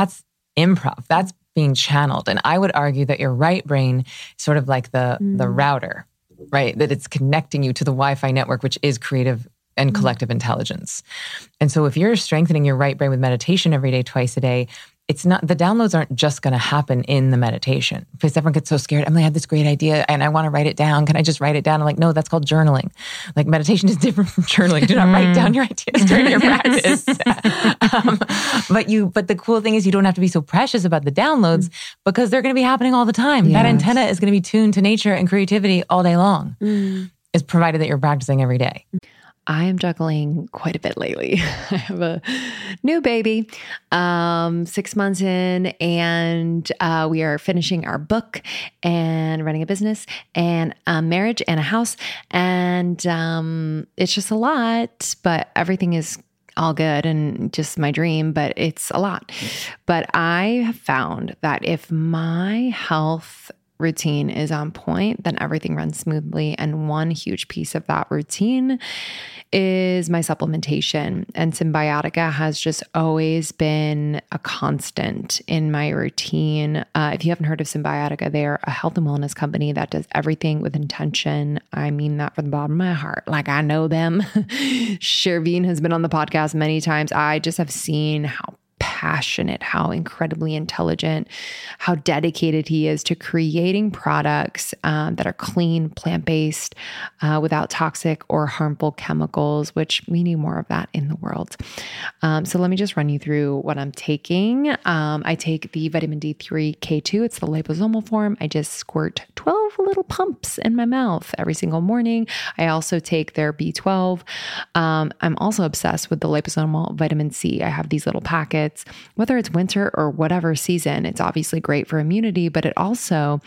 improv. That's being channeled. And I would argue that your right brain is sort of like the router, right? That it's connecting you to the Wi-Fi network, which is creative and collective intelligence. And so if you're strengthening your right brain with meditation every day, twice a day, it's not, the downloads aren't just going to happen in the meditation because everyone gets so scared. Emily, I had this great idea and I want to write it down. Can I just write it down? I'm like, no, that's called journaling. Like meditation is different from journaling. Do not write down your ideas during your practice. But the cool thing is you don't have to be so precious about the downloads because they're going to be happening all the time. That antenna is going to be tuned to nature and creativity all day long. Is provided that you're practicing every day. I am juggling quite a bit lately. I have a new baby, 6 months in, and we are finishing our book and running a business and a marriage and a house. And it's just a lot, but everything is all good and just my dream, but it's a lot. But I have found that if my health routine is on point, then everything runs smoothly. And one huge piece of that routine is my supplementation. And Symbiotica has just always been a constant in my routine. If you haven't heard of Symbiotica, they're a health and wellness company that does everything with intention. I mean that from the bottom of my heart. Like, I know them. Shervin has been on the podcast many times. I just have seen how passionate, how incredibly intelligent, how dedicated he is to creating products that are clean, plant-based, without toxic or harmful chemicals, which we need more of that in the world. So let me just run you through what I'm taking. I take the vitamin D3 K2. It's the liposomal form. I just squirt 12 little pumps in my mouth every single morning. I also take their B12. I'm also obsessed with the liposomal vitamin C. I have these little packets. Whether it's winter or whatever season, it's obviously great for immunity, but it also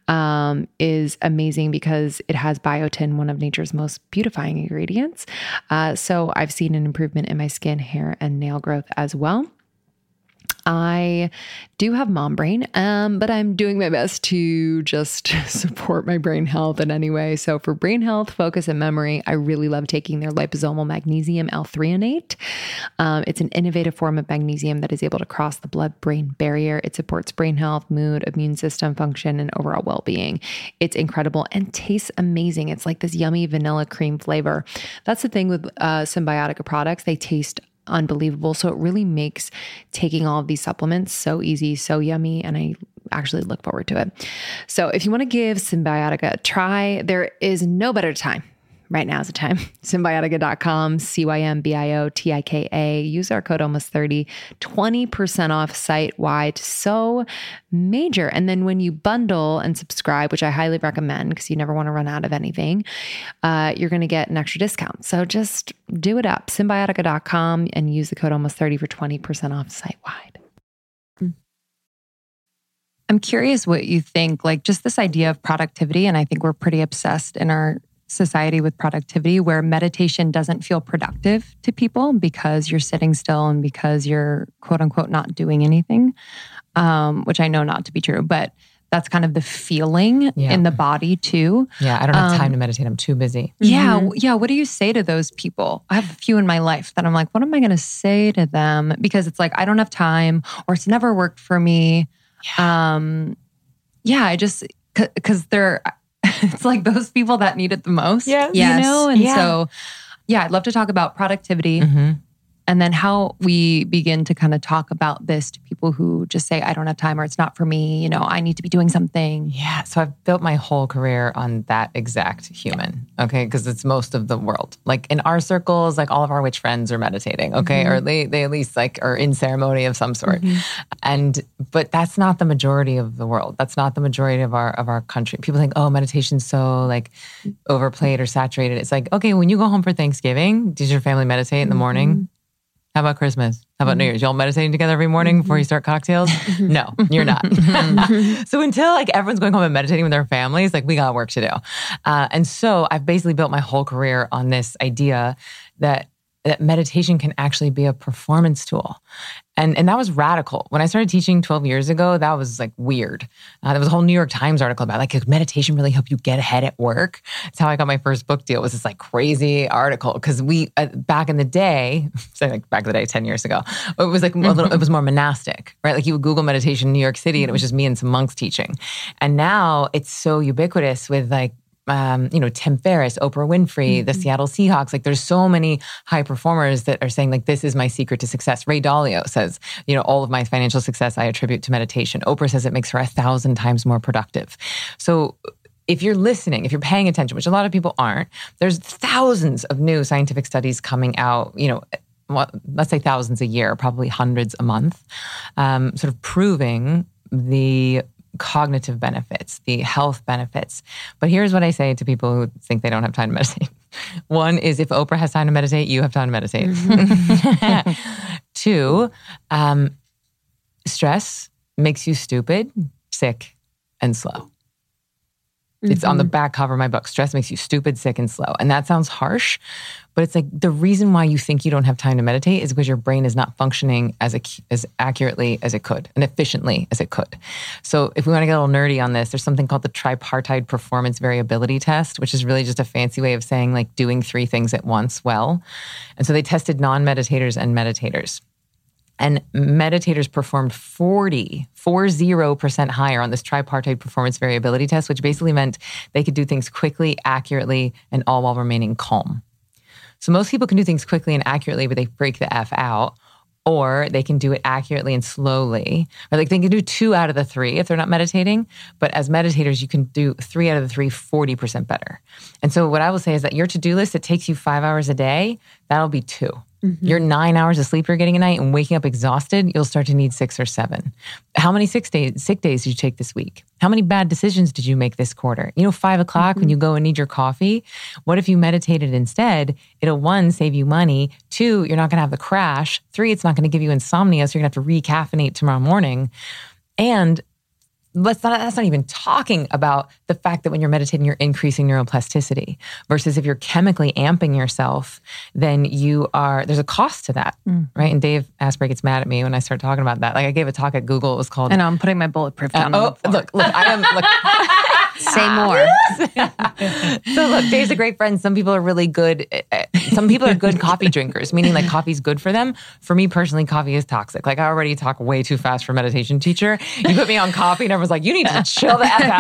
is amazing because it has biotin, one of nature's most beautifying ingredients. So I've seen an improvement in my skin, hair, and nail growth as well. I do have mom brain, but I'm doing my best to just support my brain health in any way. So for brain health, focus, and memory, I really love taking their liposomal magnesium L-threonate. It's an innovative form of magnesium that is able to cross the blood-brain barrier. It supports brain health, mood, immune system function, and overall well-being. It's incredible and tastes amazing. It's like this yummy vanilla cream flavor. That's the thing with Symbiotica products. They taste unbelievable. So it really makes taking all of these supplements so easy, so yummy, and I actually look forward to it. So if you want to give Symbiotica a try, there is no better time. Right now is the time. Symbiotica.com, Cymbiotika. Use our code almost30, 20% off site-wide. So major. And then when you bundle and subscribe, which I highly recommend because you never want to run out of anything, you're going to get an extra discount. So just do it up. Symbiotica.com and use the code almost30 for 20% off site-wide. I'm curious what you think, like just this idea of productivity. And I think we're pretty obsessed in our society with productivity, where meditation doesn't feel productive to people because you're sitting still and because you're quote unquote not doing anything, which I know not to be true, but that's kind of the feeling in the body too. Yeah, I don't have time to meditate. I'm too busy. Yeah. Yeah. What do you say to those people? I have a few in my life that I'm like, what am I going to say to them? Because it's like, I don't have time, or it's never worked for me. I just, because they're, it's like those people that need it the most, you know? And so, I'd love to talk about productivity and then how we begin to kind of talk about this to people who just say, I don't have time, or it's not for me, you know, I need to be doing something. Yeah. So I've built my whole career on that exact human, okay? Because it's most of the world. Like in our circles, like all of our witch friends are meditating, okay? Or they at least like are in ceremony of some sort. But that's not the majority of the world. That's not the majority of our country. People think, oh, meditation's so like overplayed or saturated. It's like, okay, when you go home for Thanksgiving, does your family meditate in the morning? How about Christmas? How about New Year's? Y'all meditating together every morning before you start cocktails? No, you're not. So until like everyone's going home and meditating with their families, like we got work to do. And so I've basically built my whole career on this idea that meditation can actually be a performance tool. And that was radical. When I started teaching 12 years ago, that was like weird. There was a whole New York Times article about like, could meditation really help you get ahead at work? That's how I got my first book deal, was this like crazy article. Because we, back in the day, say like back in the day, 10 years ago, it was like a little, it was more monastic, right? Like you would Google meditation in New York City and it was just me and some monks teaching. And now it's so ubiquitous with like, Tim Ferriss, Oprah Winfrey, the Seattle Seahawks. Like there's so many high performers that are saying like, this is my secret to success. Ray Dalio says, all of my financial success I attribute to meditation. Oprah says it makes her 1,000 times more productive. So if you're listening, if you're paying attention, which a lot of people aren't, there's thousands of new scientific studies coming out, let's say thousands a year, probably hundreds a month, sort of proving the cognitive benefits, the health benefits. But here's what I say to people who think they don't have time to meditate. One is, if Oprah has time to meditate, you have time to meditate. 2, stress makes you stupid, sick, and slow. It's on the back cover of my book. Stress makes you stupid, sick, and slow. And that sounds harsh, but it's like the reason why you think you don't have time to meditate is because your brain is not functioning as accurately as it could and efficiently as it could. So if we want to get a little nerdy on this, there's something called the tripartite performance variability test, which is really just a fancy way of saying like doing 3 things at once well. And so they tested non-meditators and meditators. And meditators performed 40% higher on this tripartite performance variability test, which basically meant they could do things quickly, accurately, and all while remaining calm. So most people can do things quickly and accurately, but they freak the F out. Or they can do it accurately and slowly. Or like they can do 2 out of the 3 if they're not meditating. But as meditators, you can do 3 out of the 3 40% better. And so what I will say is that your to-do list that takes you 5 hours a day, that'll be 2. Your 9 hours of sleep you're getting a night and waking up exhausted, you'll start to need 6 or 7. How many sick days did you take this week? How many bad decisions did you make this quarter? 5 o'clock when you go and need your coffee, what if you meditated instead? It'll 1, save you money. 2, you're not going to have the crash. 3, it's not going to give you insomnia, so you're going to have to recaffeinate tomorrow morning. And that's not even talking about the fact that when you're meditating, you're increasing neuroplasticity versus if you're chemically amping yourself, then there's a cost to that, right? And Dave Asprey gets mad at me when I start talking about that. Like I gave a talk at Google. It was called... I know, I'm putting my bulletproof down on the floor. Look, I am... Say more. So look, Dave's a great friend. Some people are really good. Some people are good coffee drinkers, meaning like coffee's good for them. For me personally, coffee is toxic. Like I already talk way too fast for a meditation teacher. You put me on coffee and everyone's like, you need to chill the F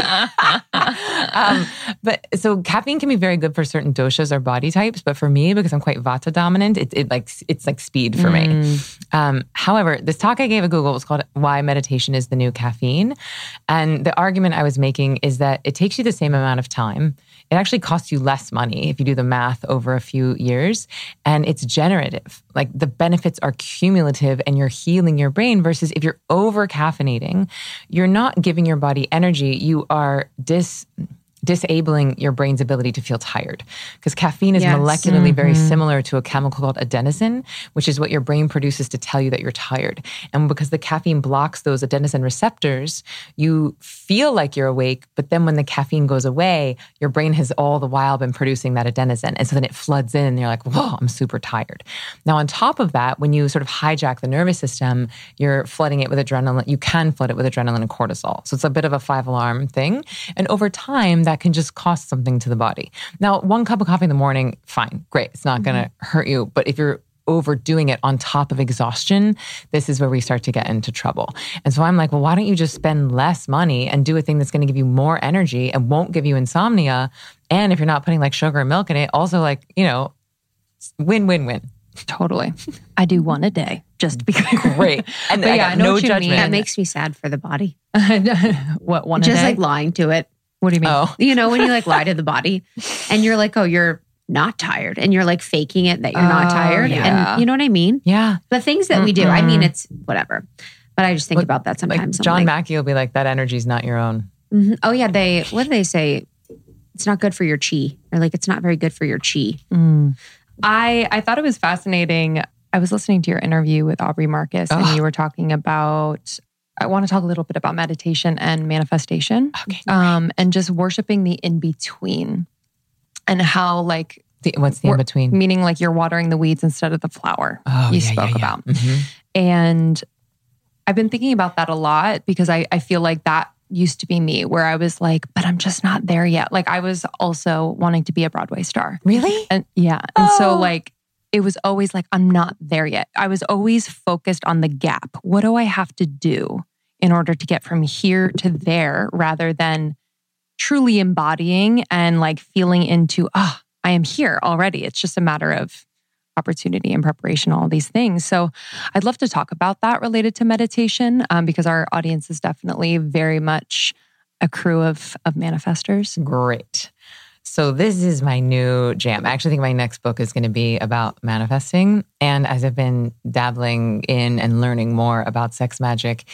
out, lady. But so caffeine can be very good for certain doshas or body types. But for me, because I'm quite Vata dominant, it's like speed for me. However, this talk I gave at Google was called Why Meditation is the New Caffeine. And the argument I was making is that it takes you the same amount of time. It actually costs you less money if you do the math over a few years. And it's generative. Like the benefits are cumulative and you're healing your brain versus if you're over caffeinating, you're not giving your body energy. You are disabling your brain's ability to feel tired. Because caffeine is molecularly very similar to a chemical called adenosine, which is what your brain produces to tell you that you're tired. And because the caffeine blocks those adenosine receptors, you feel like you're awake, but then when the caffeine goes away, your brain has all the while been producing that adenosine. And so then it floods in and you're like, whoa, I'm super tired. Now, on top of that, when you sort of hijack the nervous system, you're flooding it with adrenaline. You can flood it with adrenaline and cortisol. So it's a bit of a 5-alarm thing. And over time, that can just cost something to the body. Now, 1 cup of coffee in the morning, fine, great. It's not going to hurt you. But if you're overdoing it on top of exhaustion, this is where we start to get into trouble. And so I'm like, well, why don't you just spend less money and do a thing that's going to give you more energy and won't give you insomnia? And if you're not putting like sugar and milk in it, also like, win-win-win. Totally. I do one a day, just to be clear. Great. And I got no judgment. That makes me sad for the body. What, one a Just day? like lying to it. What do you mean? Oh. You know, when you like lie to the body and you're like, oh, you're not tired. And you're like faking it that you're not tired. Yeah. And you know what I mean? Yeah. The things that we do, I mean, it's whatever. But I just think about that sometimes. Like John Mackey will be like, that energy's not your own. Mm-hmm. Oh yeah. What do they say? It's not good for your chi. Or like, it's not very good for your chi. I thought it was fascinating. I was listening to your interview with Aubrey Marcus and you were talking about, I want to talk a little bit about meditation and manifestation. Okay. And just worshiping the in-between and how like... What's the in-between? Meaning like you're watering the weeds instead of the flower you spoke about. Mm-hmm. And I've been thinking about that a lot because I feel like that used to be me where I was like, but I'm just not there yet. Like I was also wanting to be a Broadway star. Really? And yeah. And so like, it was always like, I'm not there yet. I was always focused on the gap. What do I have to do in order to get from here to there rather than truly embodying and like feeling into, I am here already. It's just a matter of opportunity and preparation, all these things. So I'd love to talk about that related to meditation because our audience is definitely very much a crew of manifestors. Great. So this is my new jam. I actually think my next book is going to be about manifesting. And as I've been dabbling in and learning more about sex magic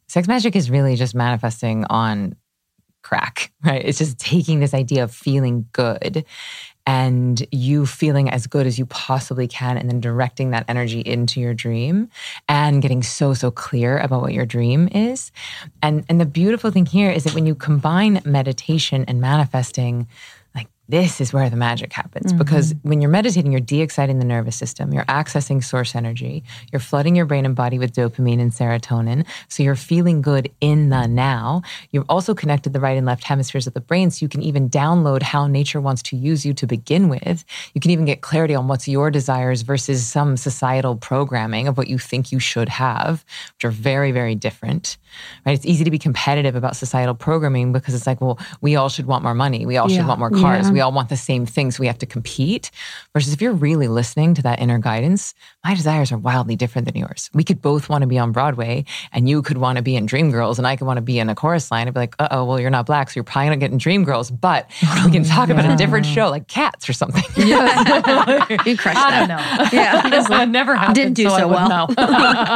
is really just manifesting on crack, right? It's just taking this idea of feeling good and you feeling as good as you possibly can and then directing that energy into your dream and getting so clear about what your dream is. And the beautiful thing here is that when you combine meditation and manifesting, like this is where the magic happens. Because when you're meditating, you're de-exciting the nervous system, you're accessing source energy, you're flooding your brain and body with dopamine and serotonin. So you're feeling good in the now. You've also connected the right and left hemispheres of the brain so you can even download how nature wants to use you to begin with. You can even get clarity on what's your desires versus some societal programming of what you think you should have, which are very, very different, right? It's easy to be competitive about societal programming because it's like, well, we all should want more money. We all should want more cars. We all want the same things. We have to compete. Versus if you're really listening to that inner guidance, my desires are wildly different than yours. We could both want to be on Broadway and you could want to be in Dreamgirls and I could want to be in a chorus line. I'd be like, well, you're not Black, so you're probably not getting Dreamgirls, but we can talk about a different show like Cats or something. You crushed that. I don't know. Yeah. It never happened. Didn't do so well. But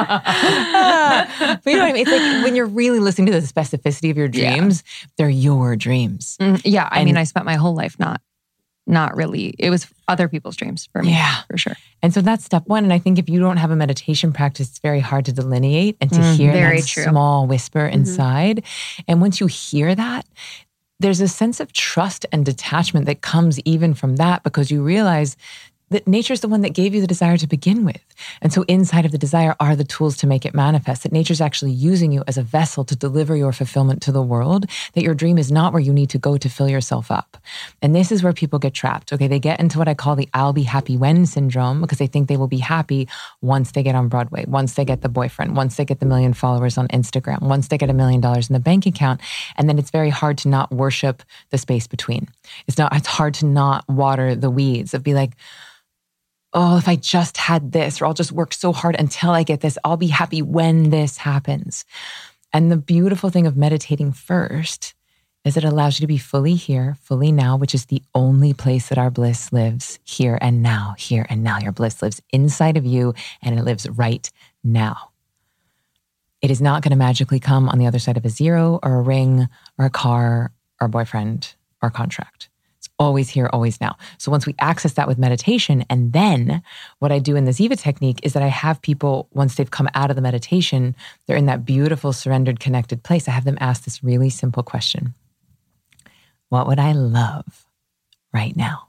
you know what I mean? It's like when you're really listening to the specificity of your dreams, they're your dreams. I mean, I spent my whole life not not really. It was other people's dreams for me. Yeah. For sure. And so that's step one. And I think if you don't have a meditation practice, it's very hard to delineate and to hear Very that true. small whisper inside. And once you hear that, there's a sense of trust and detachment that comes even from that, because you realize that nature's the one that gave you the desire to begin with. And so inside of the desire are the tools to make it manifest, that nature's actually using you as a vessel to deliver your fulfillment to the world, that your dream is not where you need to go to fill yourself up. And this is where people get trapped. Okay, they get into what I call the I'll be happy when syndrome, because they think they will be happy once they get on Broadway, once they get the boyfriend, once they get the 1 million followers on Instagram, once they get $1 million in the bank account. And then it's very hard to not worship the space between. It's hard to not water the weeds, of be like, oh, if I just had this, or I'll just work so hard until I get this, I'll be happy when this happens. And the beautiful thing of meditating first is it allows you to be fully here, fully now, which is the only place that our bliss lives, here and now, here and now. Your bliss lives inside of you, and it lives right now. It is not going to magically come on the other side of a zero or a ring or a car or a boyfriend or a contract. Always here, always now. So once we access that with meditation, and then what I do in the Ziva technique is that I have people, once they've come out of the meditation, they're in that beautiful, surrendered, connected place. I have them ask this really simple question. What would I love right now?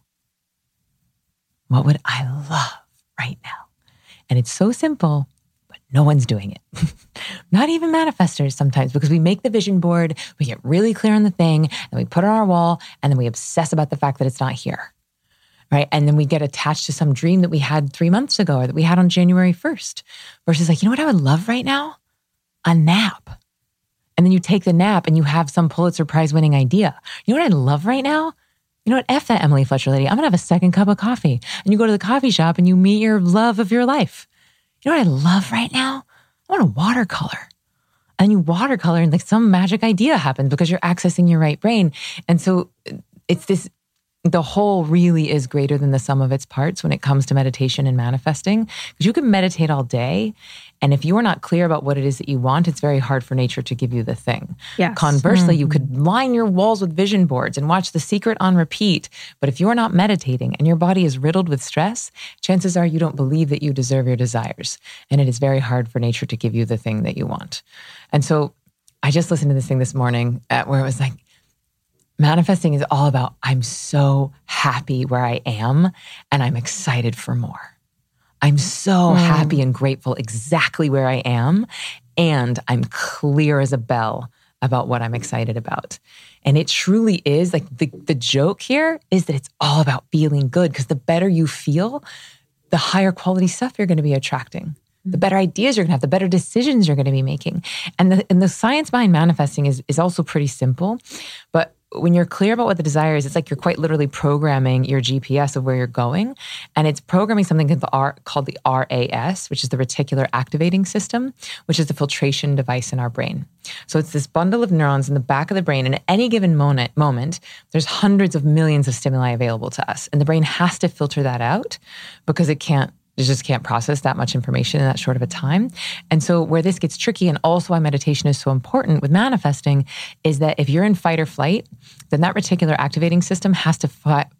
What would I love right now? And it's so simple, but no one's doing it. Not even manifestors sometimes, because we make the vision board, we get really clear on the thing, and we put it on our wall, and then we obsess about the fact that it's not here, right? And then we get attached to some dream that we had 3 months ago or that we had on January 1st, versus like, you know what I would love right now? A nap. And then you take the nap and you have some Pulitzer Prize winning idea. You know what I love right now? You know what? F that Emily Fletcher lady. I'm going to have a second cup of coffee. And you go to the coffee shop and you meet your love of your life. You know what I love right now? I want a watercolor. And you watercolor and like some magic idea happens because you're accessing your right brain. And so it's this, the whole really is greater than the sum of its parts when it comes to meditation and manifesting. Because you can meditate all day, and if you are not clear about what it is that you want, it's very hard for nature to give you the thing. Yes. Conversely, you could line your walls with vision boards and watch The Secret on repeat. But if you are not meditating and your body is riddled with stress, chances are you don't believe that you deserve your desires. And it is very hard for nature to give you the thing that you want. And so I just listened to this thing this morning where it was like, manifesting is all about, I'm so happy where I am and I'm excited for more. I'm so happy and grateful exactly where I am, and I'm clear as a bell about what I'm excited about. And it truly is like the joke here is that it's all about feeling good, because the better you feel, the higher quality stuff you're going to be attracting. The better ideas you're going to have, the better decisions you're going to be making. And the science behind manifesting is also pretty simple. But when you're clear about what the desire is, it's like you're quite literally programming your GPS of where you're going. And it's programming something called the RAS, which is the reticular activating system, which is the filtration device in our brain. So it's this bundle of neurons in the back of the brain. And at any given moment, there's hundreds of millions of stimuli available to us. And the brain has to filter that out because it just can't process that much information in that short of a time. And so where this gets tricky, and also why meditation is so important with manifesting, is that if you're in fight or flight, then that reticular activating system has to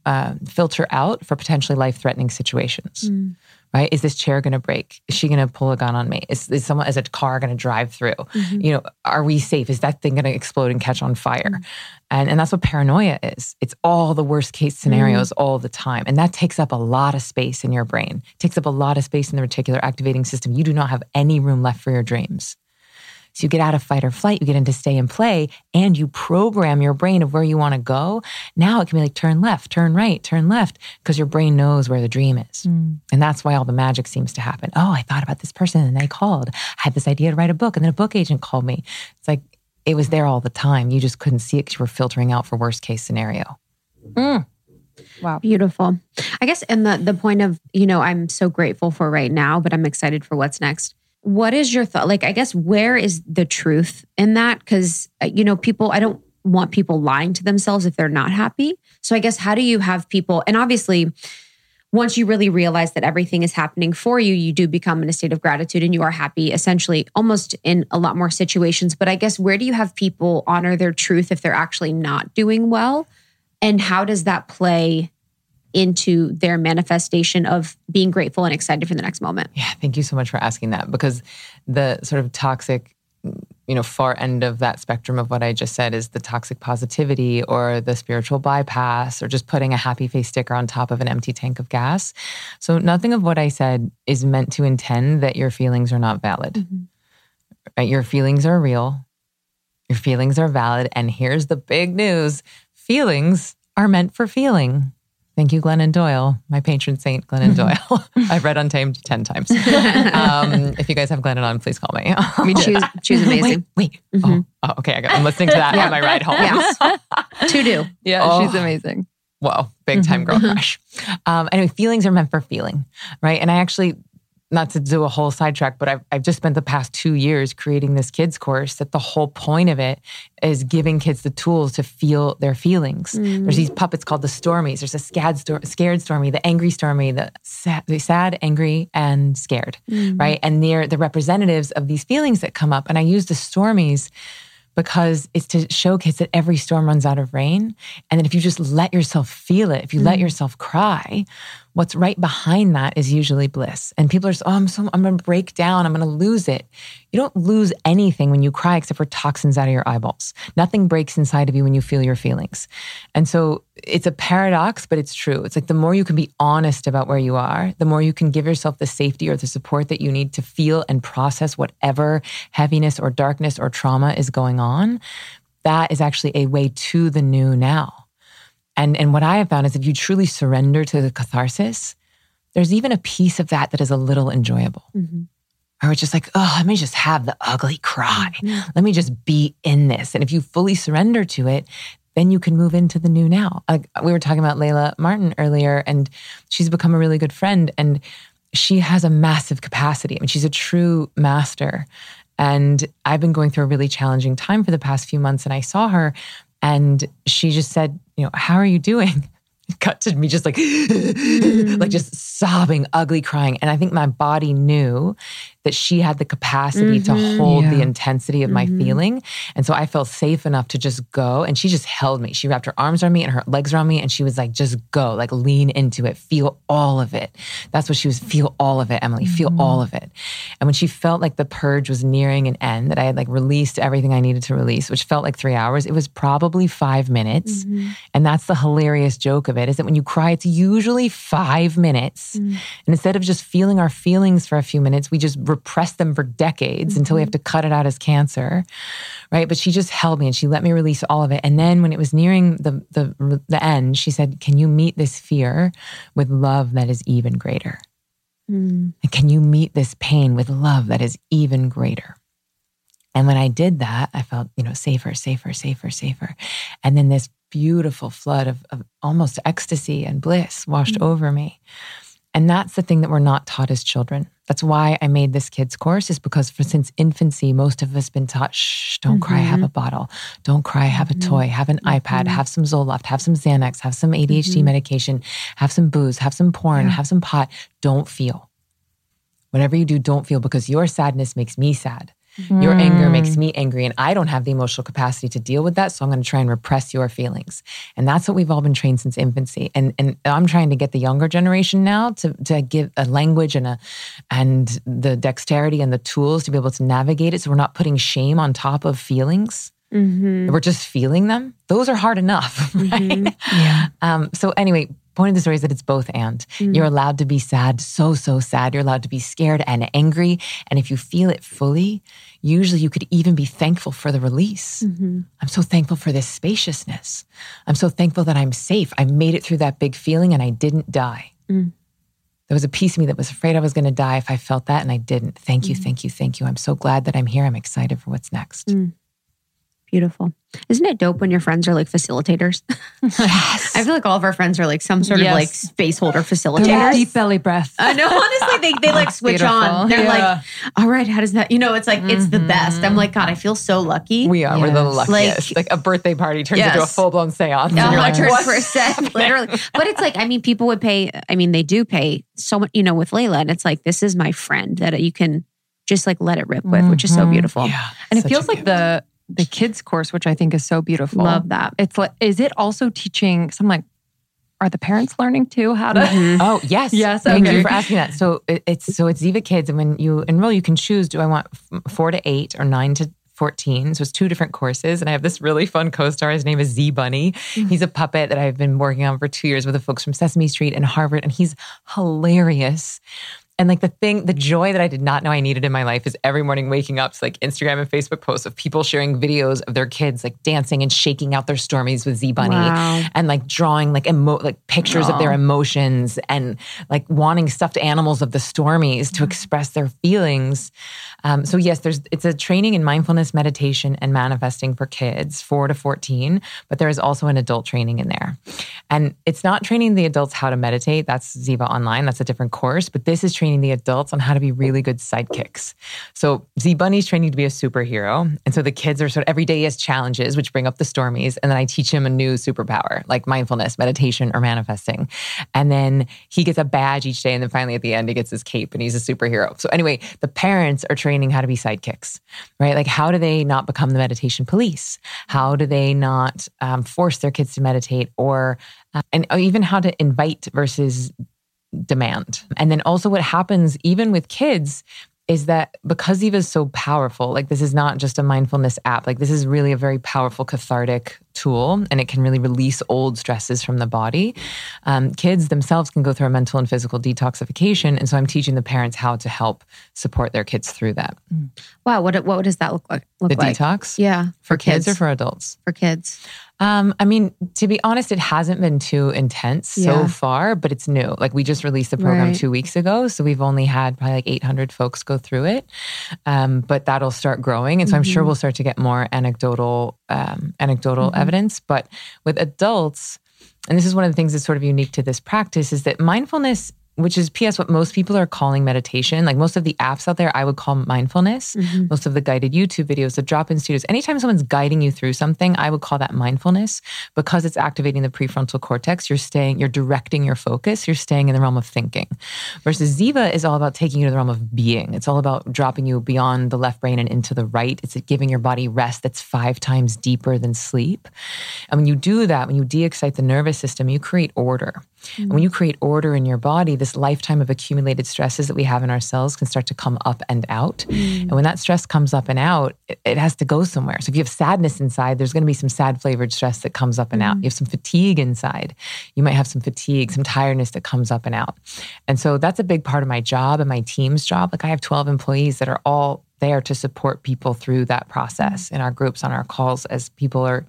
filter out for potentially life-threatening situations. Right? Is this chair going to break? Is she going to pull a gun on me? Is a car going to drive through? You know, are we safe? Is that thing going to explode and catch on fire? And that's what paranoia is. It's all the worst case scenarios all the time. And that takes up a lot of space in your brain. It takes up a lot of space in the reticular activating system. You do not have any room left for your dreams. So you get out of fight or flight, you get into stay and play, and you program your brain of where you want to go. Now it can be like turn left, turn right, turn left, because your brain knows where the dream is. And that's why all the magic seems to happen. Oh, I thought about this person and they called. I had this idea to write a book and then a book agent called me. It's like it was there all the time. You just couldn't see it because you were filtering out for worst case scenario. Wow. Beautiful. I guess, and the point of, you know, I'm so grateful for right now, but I'm excited for what's next. What is your thought? Like, I guess, where is the truth in that? Because, you know, I don't want people lying to themselves if they're not happy. So I guess, how do you have people, and obviously, once you really realize that everything is happening for you, you do become in a state of gratitude and you are happy essentially almost in a lot more situations. But I guess, where do you have people honor their truth if they're actually not doing well? And how does that play into their manifestation of being grateful and excited for the next moment? Yeah, thank you so much for asking that, because the sort of toxic, far end of that spectrum of what I just said is the toxic positivity or the spiritual bypass or just putting a happy face sticker on top of an empty tank of gas. So nothing of what I said is meant to intend that your feelings are not valid. Mm-hmm. Right? Your feelings are real. Your feelings are valid. And here's the big news. Feelings are meant for feeling. Thank you, Glennon Doyle, my patron saint, Glennon Doyle. I've read Untamed 10 times. If you guys have Glennon on, please call me. She's amazing. Wait. Mm-hmm. Oh, okay. I'm listening to that on my ride home. Yes. To do. Yeah, she's amazing. Whoa, big time girl crush. Anyway, feelings are meant for feeling, right? And I actually, not to do a whole sidetrack, but I've just spent the past 2 years creating this kids course that the whole point of it is giving kids the tools to feel their feelings. There's these puppets called the Stormies. There's a scared Stormy, the angry Stormy, the sad, angry, and scared, right? And they're the representatives of these feelings that come up. And I use the Stormies because it's to show kids that every storm runs out of rain. And that if you just let yourself feel it, if you let yourself cry, what's right behind that is usually bliss. And people are just, I'm going to break down. I'm going to lose it. You don't lose anything when you cry except for toxins out of your eyeballs. Nothing breaks inside of you when you feel your feelings. And so it's a paradox, but it's true. It's like the more you can be honest about where you are, the more you can give yourself the safety or the support that you need to feel and process whatever heaviness or darkness or trauma is going on. That is actually a way to the new now. And what I have found is if you truly surrender to the catharsis, there's even a piece of that is a little enjoyable. Or it's just like, let me just have the ugly cry. Let me just be in this. And if you fully surrender to it, then you can move into the new now. We were talking about Layla Martin earlier, and she's become a really good friend. And she has a massive capacity. I mean, she's a true master. And I've been going through a really challenging time for the past few months. And I saw her, and she just said, how are you doing? Cut to me just like just sobbing, ugly crying. And I think my body knew that she had the capacity to hold the intensity of my feeling. And so I felt safe enough to just go. And she just held me. She wrapped her arms around me and her legs around me. And she was like, just go, like lean into it, feel all of it. That's what she was, feel all of it, Emily, feel all of it. And when she felt like the purge was nearing an end, that I had like released everything I needed to release, which felt like 3 hours, it was probably 5 minutes. And that's the hilarious joke of it, is that when you cry, it's usually 5 minutes. And instead of just feeling our feelings for a few minutes, we just repress them for decades until we have to cut it out as cancer, right? But she just held me and she let me release all of it. And then when it was nearing the end, she said, can you meet this fear with love that is even greater? And can you meet this pain with love that is even greater? And when I did that, I felt, safer, safer, safer, safer. And then this beautiful flood of almost ecstasy and bliss washed over me. And that's the thing that we're not taught as children. That's why I made this kids course, is because since infancy, most of us been taught, shh, don't cry, have a bottle. Don't cry, have a toy, have an iPad, have some Zoloft, have some Xanax, have some ADHD medication, have some booze, have some porn, have some pot. Don't feel. Whatever you do, don't feel, because your sadness makes me sad. Your anger makes me angry, and I don't have the emotional capacity to deal with that, so I'm going to try and repress your feelings. And that's what we've all been trained since infancy. And I'm trying to get the younger generation now to give a language and the dexterity and the tools to be able to navigate it, so we're not putting shame on top of feelings. We're just feeling them. Those are hard enough, right? So anyway, point of the story is that it's both and. You're allowed to be sad, so sad. You're allowed to be scared and angry. And if you feel it fully, usually you could even be thankful for the release. I'm so thankful for this spaciousness. I'm so thankful that I'm safe. I made it through that big feeling and I didn't die. There was a piece of me that was afraid I was going to die if I felt that, and I didn't. Thank you, thank you, thank you. I'm so glad that I'm here. I'm excited for what's next. Beautiful. Isn't it dope when your friends are like facilitators? Yes. I feel like all of our friends are like some sort of like space holder facilitators. Deep belly breath. I know, honestly, they like switch beautiful. on. They're like, all right, how does that, it's like, it's the best. I'm like, God, I feel so lucky. We are. We're the luckiest. Like a birthday party turns into a full-blown seance. And you're like, 100%, literally. But it's like, people would pay, they do pay so much, with Layla. And it's like, this is my friend that you can just like let it rip with, which is so beautiful. Yeah, and it feels like the kids course, which I think is so beautiful. Love that. It's like, is it also teaching? So I'm like, are the parents learning too how to? Oh, yes. Yes. Thank Okay. you for asking that. So it's Ziva Kids. And when you enroll, you can choose, do I want 4 to 8 or 9 to 14? So it's 2 different courses. And I have this really fun co-star. His name is Z Bunny. He's a puppet that I've been working on for 2 years with the folks from Sesame Street and Harvard. And he's hilarious. And like the joy that I did not know I needed in my life is every morning waking up to like Instagram and Facebook posts of people sharing videos of their kids like dancing and shaking out their Stormies with Z Bunny and like drawing like pictures of their emotions and like wanting stuffed animals of the Stormies to express their feelings. So yes, it's a training in mindfulness, meditation, and manifesting for kids 4 to 14, but there is also an adult training in there. And it's not training the adults how to meditate. That's Ziva Online. That's a different course, but this is training the adults on how to be really good sidekicks. So Z Bunny's training to be a superhero. And so the kids are sort of every day has challenges, which bring up the Stormies. And then I teach him a new superpower, like mindfulness, meditation, or manifesting. And then he gets a badge each day. And then finally at the end, he gets his cape and he's a superhero. So anyway, the parents are training how to be sidekicks, right? Like how do they not become the meditation police? How do they not force their kids to meditate and even how to invite versus demand. And then also what happens even with kids is that because Ziva is so powerful, like this is not just a mindfulness app, like this is really a very powerful cathartic tool and it can really release old stresses from the body. Kids themselves can go through a mental and physical detoxification. And so I'm teaching the parents how to help support their kids through that. Wow. What does that look like? Detox? Yeah. For kids or for adults? For kids. I mean, to be honest, it hasn't been too intense so far, but it's new. Like we just released the program 2 weeks ago. So we've only had probably like 800 folks go through it. But that'll start growing. And so I'm sure we'll start to get more anecdotal evidence. But with adults, and this is one of the things that's sort of unique to this practice, is that mindfulness, which is PS what most people are calling meditation. Like most of the apps out there, I would call mindfulness. Most of the guided YouTube videos, the drop-in studios, anytime someone's guiding you through something, I would call that mindfulness because it's activating the prefrontal cortex. You're directing your focus. You're staying in the realm of thinking. Versus Ziva is all about taking you to the realm of being. It's all about dropping you beyond the left brain and into the right. It's giving your body rest that's 5 times deeper than sleep. And when you do that, when you de-excite the nervous system, you create order. And when you create order in your body, this lifetime of accumulated stresses that we have in our cells can start to come up and out. And when that stress comes up and out, it has to go somewhere. So if you have sadness inside, there's going to be some sad flavored stress that comes up and out. You have some fatigue inside. You might have some fatigue, some tiredness that comes up and out. And so that's a big part of my job and my team's job. Like I have 12 employees that are all there to support people through that process in our groups, on our calls as people are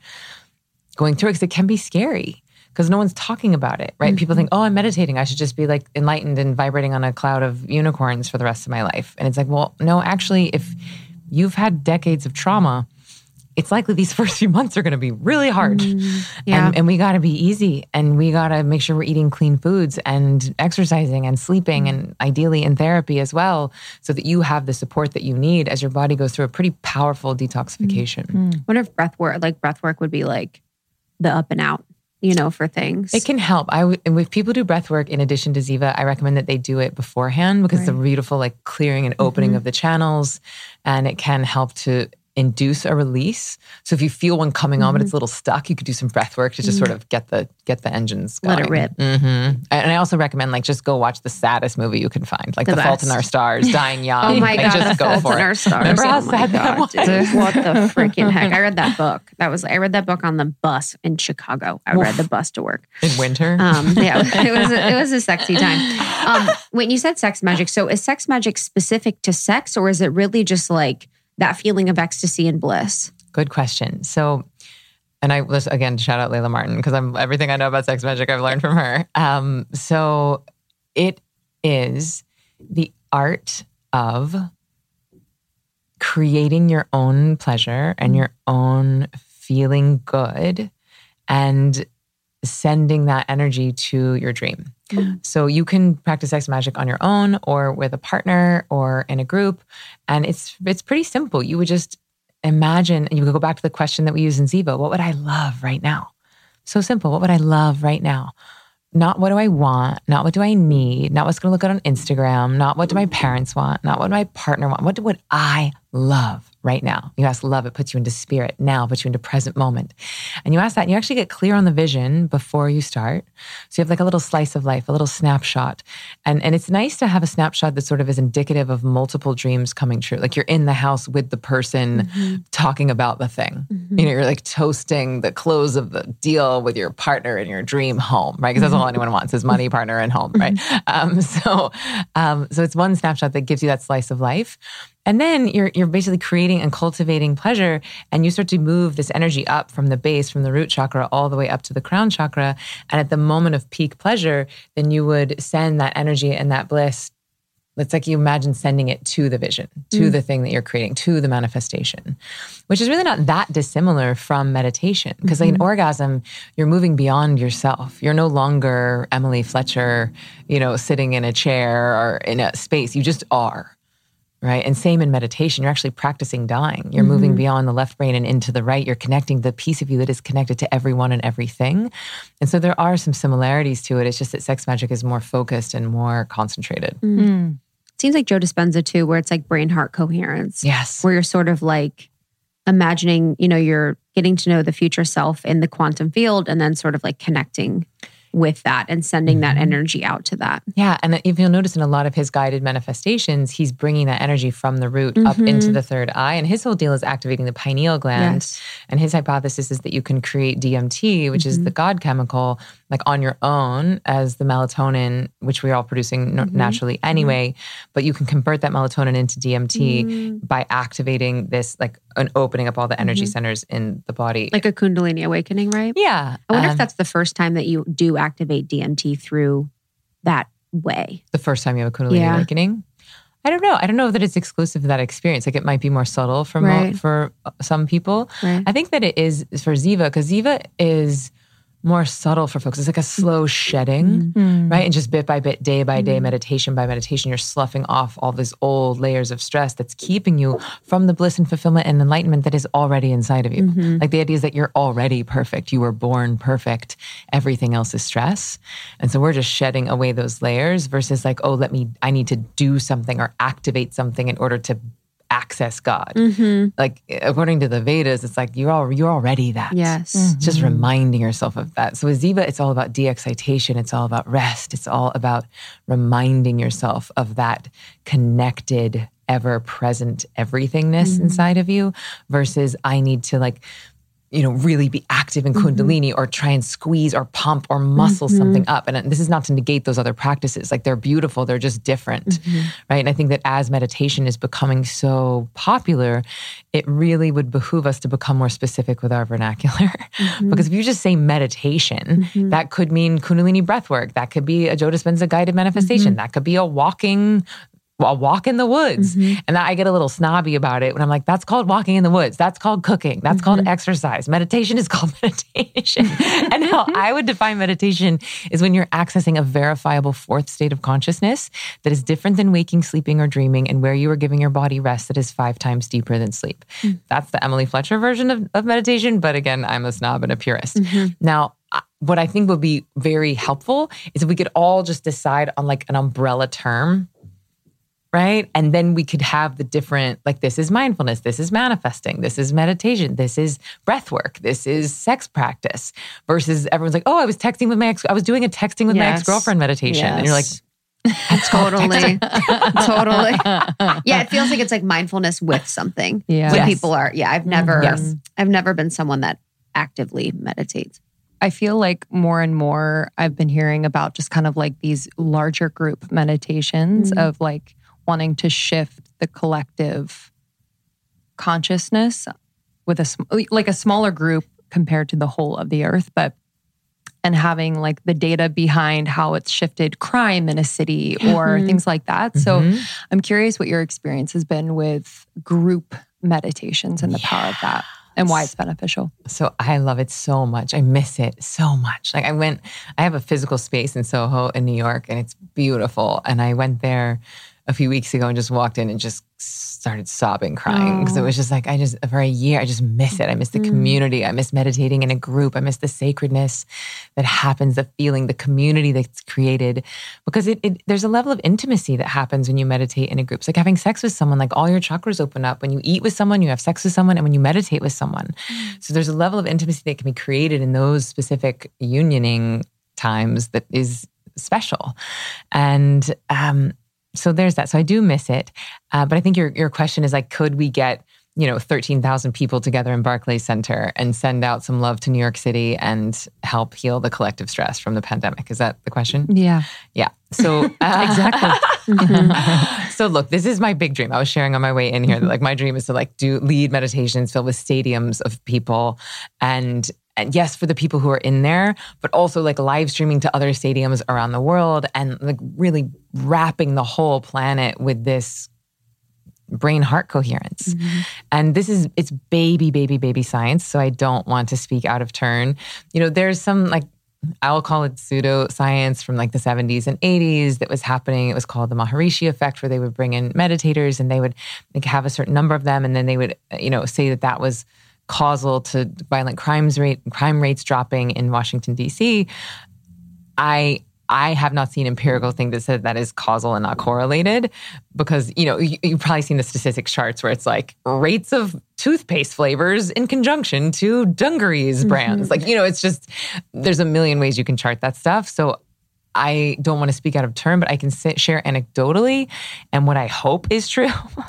going through it, because it can be scary. Because no one's talking about it, right? People think, oh, I'm meditating. I should just be like enlightened and vibrating on a cloud of unicorns for the rest of my life. And it's like, well, no, actually, if you've had decades of trauma, it's likely these first few months are going to be really hard. And we got to be easy. And we got to make sure we're eating clean foods and exercising and sleeping and ideally in therapy as well, so that you have the support that you need as your body goes through a pretty powerful detoxification. I wonder if breath work would be like the up and out, for things. It can help. If people do breath work in addition to Ziva, I recommend that they do it beforehand because it's a beautiful like clearing and opening of the channels, and it can help to induce a release. So if you feel one coming on, but it's a little stuck, you could do some breath work to just sort of get the engines going. Let it rip. And I also recommend like just go watch the saddest movie you can find, like The Fault in Our Stars, Dying Young. Oh my God, just The Fault in Our Stars. Remember how sad that was? Dude, what the freaking heck? I read that book. I read that book on the bus in Chicago. I read the bus to work. In winter? It was a sexy time. When you said sex magic, so is sex magic specific to sex, or is it really just like that feeling of ecstasy and bliss? Good question. So, and let's again shout out Layla Martin because everything I know about sex magic I've learned from her. So it is the art of creating your own pleasure and your own feeling good and sending that energy to your dream. So you can practice sex magic on your own or with a partner or in a group. And it's pretty simple. You would just imagine, and you could go back to the question that we use in Ziva. What would I love right now? So simple. What would I love right now? Not what do I want? Not what do I need? Not what's going to look good on Instagram? Not what do my parents want? Not what my partner want? What would I love right now. You ask love, it puts you into spirit. Now, puts you into present moment. And you ask that and you actually get clear on the vision before you start. So you have like a little slice of life, a little snapshot. And it's nice to have a snapshot that sort of is indicative of multiple dreams coming true. Like you're in the house with the person talking about the thing. You know, you're like toasting the close of the deal with your partner in your dream home, right? Because that's all anyone wants is money, partner, and home, right? So it's one snapshot that gives you that slice of life. And then you're basically creating and cultivating pleasure, and you start to move this energy up from the base, from the root chakra, all the way up to the crown chakra. And at the moment of peak pleasure, then you would send that energy and that bliss. It's like you imagine sending it to the vision, to the thing that you're creating, to the manifestation, which is really not that dissimilar from meditation. Because like an orgasm, you're moving beyond yourself. You're no longer Emily Fletcher, sitting in a chair or in a space. You just are. Right. And same in meditation, you're actually practicing dying. You're moving beyond the left brain and into the right. You're connecting the piece of you that is connected to everyone and everything. And so there are some similarities to it. It's just that sex magic is more focused and more concentrated. Seems like Joe Dispenza too, where it's like brain-heart coherence. Yes. Where you're sort of like imagining, you're getting to know the future self in the quantum field and then sort of like connecting with that and sending that energy out to that. Yeah. And if you'll notice in a lot of his guided manifestations, he's bringing that energy from the root up into the third eye. And his whole deal is activating the pineal gland. Yes. And his hypothesis is that you can create DMT, which is the God chemical, like on your own as the melatonin, which we're all producing naturally anyway. But you can convert that melatonin into DMT by activating this, like an opening up all the energy centers in the body. Like a Kundalini awakening, right? Yeah. I wonder if that's the first time that you do activate DMT through that way. The first time you have a Kundalini awakening? I don't know. I don't know that it's exclusive to that experience. Like it might be more subtle for some people. Right. I think that it is for Ziva, because Ziva is more subtle for folks. It's like a slow shedding, right? And just bit by bit, day by day, meditation by meditation, you're sloughing off all these old layers of stress that's keeping you from the bliss and fulfillment and enlightenment that is already inside of you. Like the idea is that you're already perfect. You were born perfect. Everything else is stress. And so we're just shedding away those layers versus like, I need to do something or activate something in order to access God. Like according to the Vedas, it's like you're already that. Yes. Just reminding yourself of that. So with Ziva, it's all about de-excitation. It's all about rest. It's all about reminding yourself of that connected, ever-present everythingness inside of you versus I need to really be active in Kundalini or try and squeeze or pump or muscle something up. And this is not to negate those other practices. Like they're beautiful. They're just different, right? And I think that as meditation is becoming so popular, it really would behoove us to become more specific with our vernacular. Because if you just say meditation, that could mean Kundalini breathwork. That could be a Joe Dispenza guided manifestation. That could be a walk in the woods. And I get a little snobby about it when I'm like, that's called walking in the woods. That's called cooking. That's called exercise. Meditation is called meditation. And how I would define meditation is when you're accessing a verifiable fourth state of consciousness that is different than waking, sleeping, or dreaming, and where you are giving your body rest that is 5 times deeper than sleep. That's the Emily Fletcher version of meditation. But again, I'm a snob and a purist. Now, what I think would be very helpful is if we could all just decide on like an umbrella term, right? And then we could have the different, like this is mindfulness, this is manifesting, this is meditation, this is breath work, this is sex practice versus everyone's like, oh, I was doing a texting with my ex-girlfriend meditation. And you're like, that's totally. Yeah, it feels like it's like mindfulness with something. Yeah. When people are, I've never been someone that actively meditates. I feel like more and more I've been hearing about just kind of like these larger group meditations of like wanting to shift the collective consciousness with a smaller group compared to the whole of the earth, and having like the data behind how it's shifted crime in a city or things like that. So I'm curious what your experience has been with group meditations and the power of that and why it's beneficial. So I love it so much. I miss it so much. Like I have a physical space in Soho in New York and it's beautiful. And I went there a few weeks ago and just walked in and just started sobbing, crying. Because it was just like, for a year, I just miss it. I miss the community. I miss meditating in a group. I miss the sacredness that happens, the feeling, the community that's created. Because there's a level of intimacy that happens when you meditate in a group. It's like having sex with someone, like all your chakras open up. When you eat with someone, you have sex with someone, and when you meditate with someone. So there's a level of intimacy that can be created in those specific unioning times that is special. And so there's that. So I do miss it. But I think your question is like, could we get 13,000 people together in Barclays Center and send out some love to New York City and help heal the collective stress from the pandemic? Is that the question? Yeah. Yeah. So exactly. So look, this is my big dream. I was sharing on my way in here that like my dream is to like lead meditations filled with stadiums of people, and yes, for the people who are in there, but also like live streaming to other stadiums around the world and like really wrapping the whole planet with this brain-heart coherence. And it's baby science. So I don't want to speak out of turn. There's some like, I'll call it pseudo-science from like the 70s and 80s that was happening. It was called the Maharishi effect, where they would bring in meditators and they would like have a certain number of them. And then they would, say that was causal to violent crime rates dropping in Washington, D.C. I have not seen empirical thing that said that is causal and not correlated, because, you've probably seen the statistics charts where it's like rates of toothpaste flavors in conjunction to Dungarees brands. Like, it's just, there's a million ways you can chart that stuff. So I don't want to speak out of turn, but I can share anecdotally and what I hope is true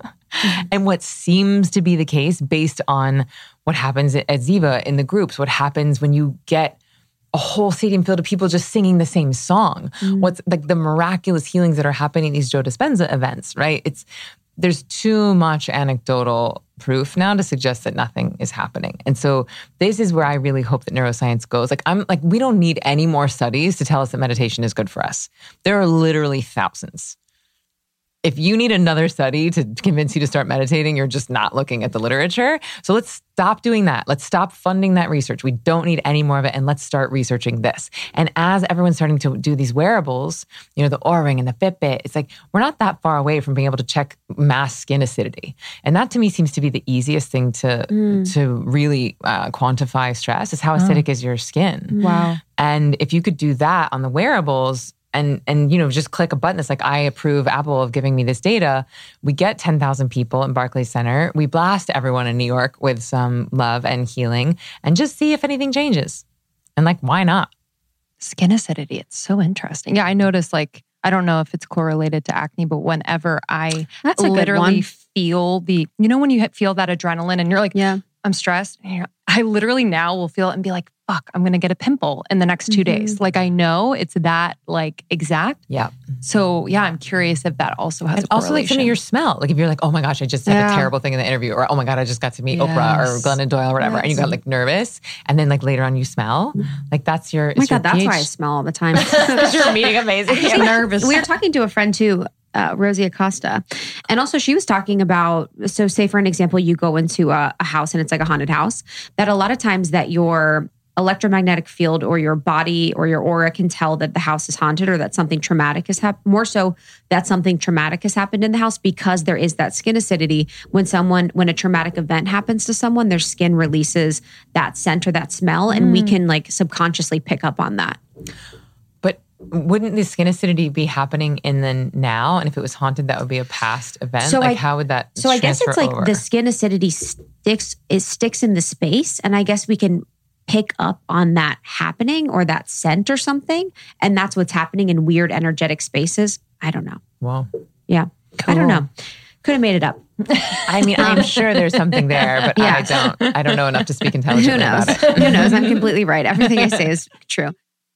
and what seems to be the case based on what happens at Ziva in the groups, what happens when you get a whole stadium filled of people just singing the same song. What's like the miraculous healings that are happening in these Joe Dispenza events, right? There's too much anecdotal proof now to suggest that nothing is happening. And so this is where I really hope that neuroscience goes. We don't need any more studies to tell us that meditation is good for us. There are literally thousands. If you need another study to convince you to start meditating, you're just not looking at the literature. So let's stop doing that. Let's stop funding that research. We don't need any more of it. And let's start researching this. And as everyone's starting to do these wearables, the Oura Ring and the Fitbit, it's like, we're not that far away from being able to check mass skin acidity. And that to me seems to be the easiest thing to really quantify stress, is how acidic is your skin. Wow. And if you could do that on the wearables, and just click a button that's like, I approve Apple of giving me this data. We get 10,000 people in Barclays Center. We blast everyone in New York with some love and healing and just see if anything changes. And like, why not? Skin acidity. It's so interesting. Yeah, I noticed I don't know if it's correlated to acne, but whenever I literally feel when you feel that adrenaline and you're like, yeah, I'm stressed. I literally now will feel it and be like, fuck, I'm going to get a pimple in the next 2 days. Like, I know it's that exact. Yeah. So yeah, I'm curious if that also has a correlation. Also like some of your smell. Like if you're like, oh my gosh, I just said a terrible thing in the interview, or oh my God, I just got to meet Oprah or Glennon Doyle or whatever. And you got like nervous. And then like later on you smell. Like that's your, oh my God, that's why I smell all the time. You're meeting amazing. I'm nervous. We were talking to a friend too, Rosie Acosta. And also she was talking about, so say for an example, you go into a house and it's like a haunted house, that a lot of times that your electromagnetic field or your body or your aura can tell that the house is haunted or that something traumatic has happened. More so that something traumatic has happened in the house, because there is that skin acidity. When a traumatic event happens to someone, their skin releases that scent or that smell, and we can like subconsciously pick up on that. But wouldn't the skin acidity be happening in the now? And if it was haunted, that would be a past event. So how would that? So I guess it's like the skin acidity sticks in the space, and I guess we can pick up on that happening or that scent or something. And that's what's happening in weird energetic spaces. I don't know. Wow. Yeah. Cool. I don't know. Could have made it up. I mean, I'm sure there's something there, but I don't know enough to speak intelligently about it. Who knows? I'm completely right. Everything I say is true.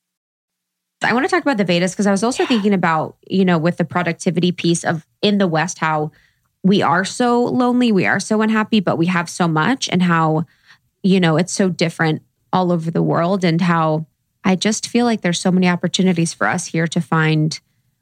I want to talk about the Vedas because I was also thinking about, with the productivity piece of in the West, how we are so lonely, we are so unhappy, but we have so much, and how, it's so different all over the world, and how I just feel like there's so many opportunities for us here to find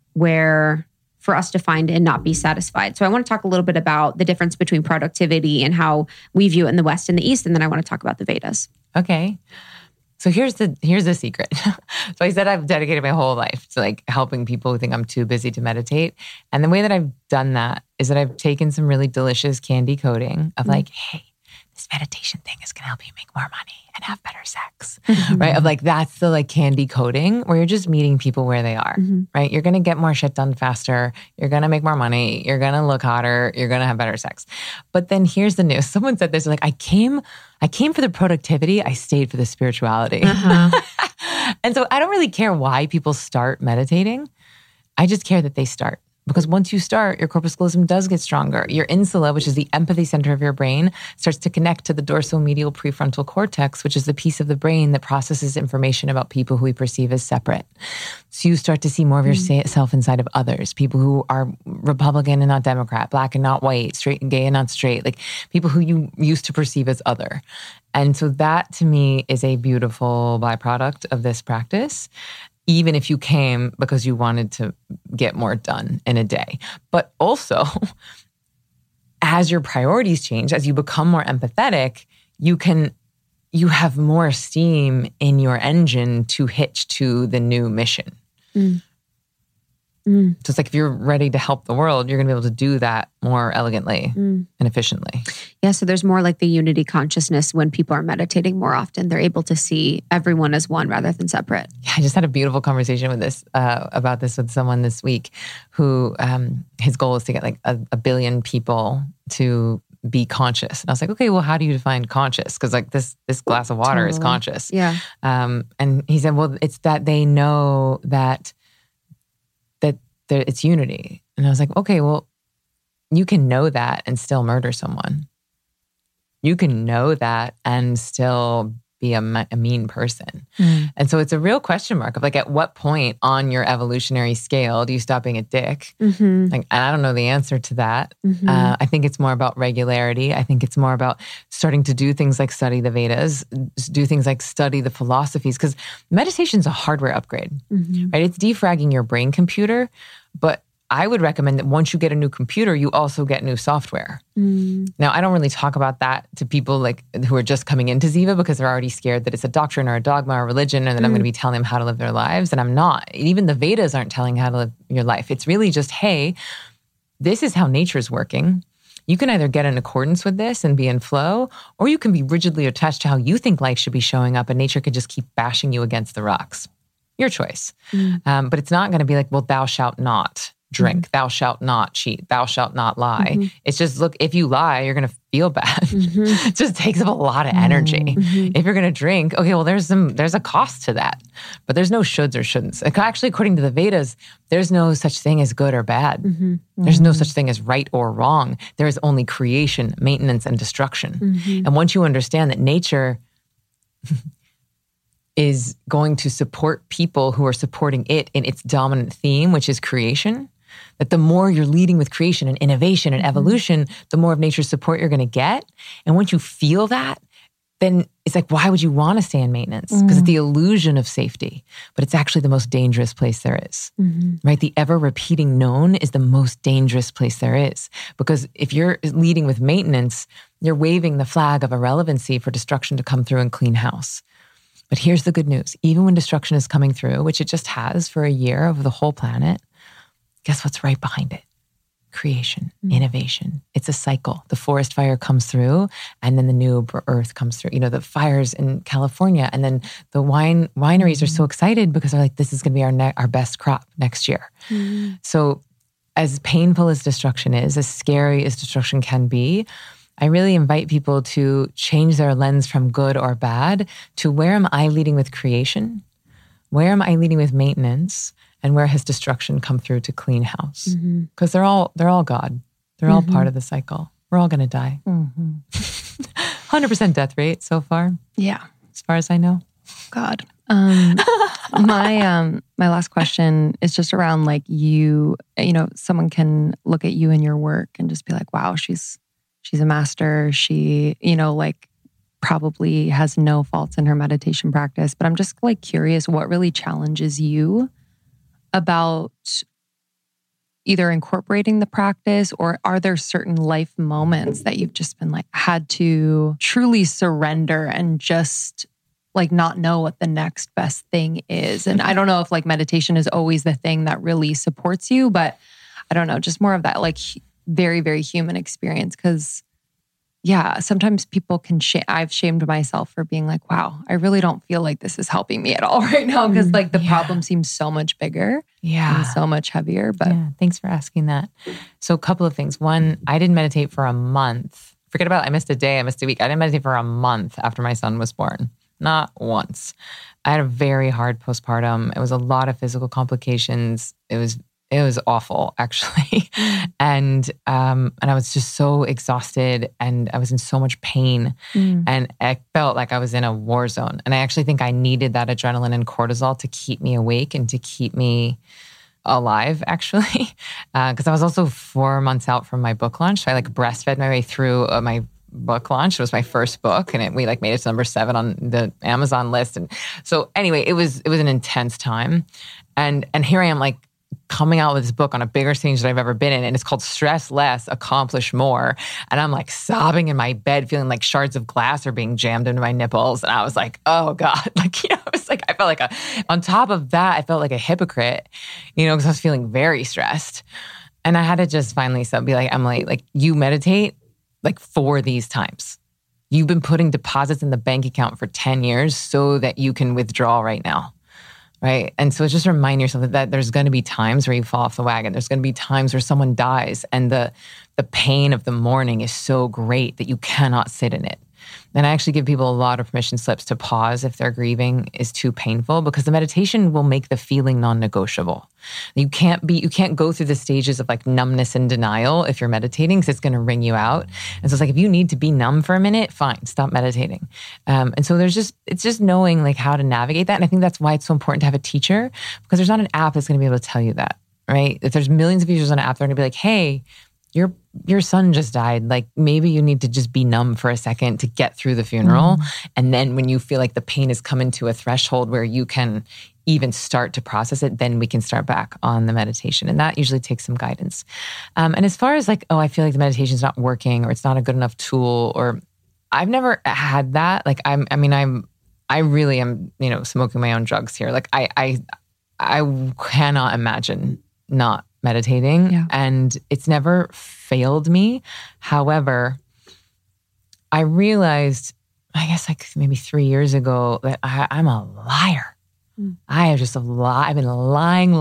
and not be satisfied. So I want to talk a little bit about the difference between productivity and how we view it in the West and the East. And then I want to talk about the Vedas. Okay. So here's the secret. So I said I've dedicated my whole life to like helping people who think I'm too busy to meditate. And the way that I've done that is that I've taken some really delicious candy coating of like, hey, this meditation thing is going to help you make more money and have better sex, right? Of like, that's the like candy coating where you're just meeting people where they are, right? You're going to get more shit done faster. You're going to make more money. You're going to look hotter. You're going to have better sex. But then here's the news. Someone said this, like, I came for the productivity. I stayed for the spirituality. And so I don't really care why people start meditating. I just care that they start. Because once you start, your corpus callosum does get stronger. Your insula, which is the empathy center of your brain, starts to connect to the dorsomedial prefrontal cortex, which is the piece of the brain that processes information about people who we perceive as separate. So you start to see more of yourself inside of others, people who are Republican and not Democrat, Black and not white, straight and gay and not straight, like people who you used to perceive as other. And so that to me is a beautiful byproduct of this practice. Even if you came because you wanted to get more done in a day. But also, as your priorities change, as you become more empathetic, you have more steam in your engine to hitch to the new mission. So it's like if you're ready to help the world, you're going to be able to do that more elegantly and efficiently. Yeah, so there's more like the unity consciousness when people are meditating more often. They're able to see everyone as one rather than separate. Yeah, I just had a beautiful conversation with about this with someone this week who his goal is to get like a billion people to be conscious. And I was like, okay, well, how do you define conscious? Because like this glass of water is conscious. Yeah. And he said, well, it's that they know that it's unity. And I was like, okay, well, you can know that and still murder someone. You can know that and still be a mean person. And so it's a real question mark of like, at what point on your evolutionary scale do you stop being a dick? Like, and I don't know the answer to that. I think it's more about regularity. I think it's more about starting to do things like study the Vedas, do things like study the philosophies, because meditation is a hardware upgrade, right? It's defragging your brain computer, but I would recommend that once you get a new computer, you also get new software. Now, I don't really talk about that to people like who are just coming into Ziva because they're already scared that it's a doctrine or a dogma or religion and that I'm going to be telling them how to live their lives. And I'm not. Even the Vedas aren't telling you how to live your life. It's really just, hey, this is how nature's working. You can either get in accordance with this and be in flow, or you can be rigidly attached to how you think life should be showing up and nature could just keep bashing you against the rocks. Your choice. But it's not going to be like, well, thou shalt not drink, thou shalt not cheat, thou shalt not lie. It's just, look, if you lie, you're going to feel bad. It just takes up a lot of energy. If you're going to drink, okay, well, there's a cost to that, but there's no shoulds or shouldn'ts. Actually, according to the Vedas, there's no such thing as good or bad. There's no such thing as right or wrong. There is only creation, maintenance, and destruction. And once you understand that nature is going to support people who are supporting it in its dominant theme, which is creation, that the more you're leading with creation and innovation and evolution, the more of nature's support you're going to get. And once you feel that, then it's like, why would you want to stay in maintenance? Because it's the illusion of safety, but it's actually the most dangerous place there is, right? The ever repeating known is the most dangerous place there is. Because if you're leading with maintenance, you're waving the flag of irrelevancy for destruction to come through and clean house. But here's the good news. Even when destruction is coming through, which it just has for a year over the whole planet, guess what's right behind it? Creation, innovation. It's a cycle. The forest fire comes through and then the new earth comes through. You know, the fires in California and then the wineries are so excited because they're like, this is going to be our best crop next year. So as painful as destruction is, as scary as destruction can be, I really invite people to change their lens from good or bad to where am I leading with creation? Where am I leading with maintenance? And where has destruction come through to clean house? Because they're all God. They're all part of the cycle. We're all going to die. 100% death rate so far. Yeah. As far as I know. God. My last question is just around like you know, someone can look at you and your work and just be like, wow, she's a master. She, you know, like probably has no faults in her meditation practice. But I'm just like curious, what really challenges you about either incorporating the practice, or are there certain life moments that you've just been like had to truly surrender and just like not know what the next best thing is. And I don't know if like meditation is always the thing that really supports you, but I don't know, just more of that like very, very human experience. Cause yeah, sometimes people can, I've shamed myself for being like, wow, I really don't feel like this is helping me at all right now. Cause like the problem seems so much bigger and so much heavier. But thanks for asking that. So a couple of things. One, I didn't meditate for a month. Forget about, I missed a day, I missed a week. I didn't meditate for a month after my son was born. Not once. I had a very hard postpartum. It was a lot of physical complications. It was awful, actually. And I was just so exhausted and I was in so much pain. And I felt like I was in a war zone. And I actually think I needed that adrenaline and cortisol to keep me awake and to keep me alive, actually. Because I was also 4 months out from my book launch. So I like breastfed my way through my book launch. It was my first book and we like made it to number 7 on the Amazon list. And so anyway, it was an intense time. And here I am like coming out with this book on a bigger stage than I've ever been in. And it's called Stress Less, Accomplish More. And I'm like sobbing in my bed, feeling like shards of glass are being jammed into my nipples. And I was like, oh God, like, you know, it was like, I felt like on top of that, I felt like a hypocrite, you know, because I was feeling very stressed. And I had to just finally be like, Emily, like you meditate like for these times. You've been putting deposits in the bank account for 10 years so that you can withdraw right now. Right. And so just remind yourself that there's going to be times where you fall off the wagon. There's going to be times where someone dies and the pain of the mourning is so great that you cannot sit in it. And I actually give people a lot of permission slips to pause if their grieving is too painful, because the meditation will make the feeling non-negotiable. You can't go through the stages of like numbness and denial if you're meditating, because it's going to wring you out. And so it's like, if you need to be numb for a minute, fine, stop meditating. And so it's just knowing like how to navigate that. And I think that's why it's so important to have a teacher, because there's not an app that's going to be able to tell you that, right? If there's millions of users on an app, they're going to be like, hey, your son just died. Like maybe you need to just be numb for a second to get through the funeral. And then when you feel like the pain is coming to a threshold where you can even start to process it, then we can start back on the meditation. And that usually takes some guidance. And as far as like, oh, I feel like the meditation's not working or it's not a good enough tool, or I've never had that. Like I really am, you know, smoking my own drugs here. Like I cannot imagine not meditating, and it's never failed me. However, I realized, I guess like maybe 3 years ago, that I'm a liar. I have just I've been lying.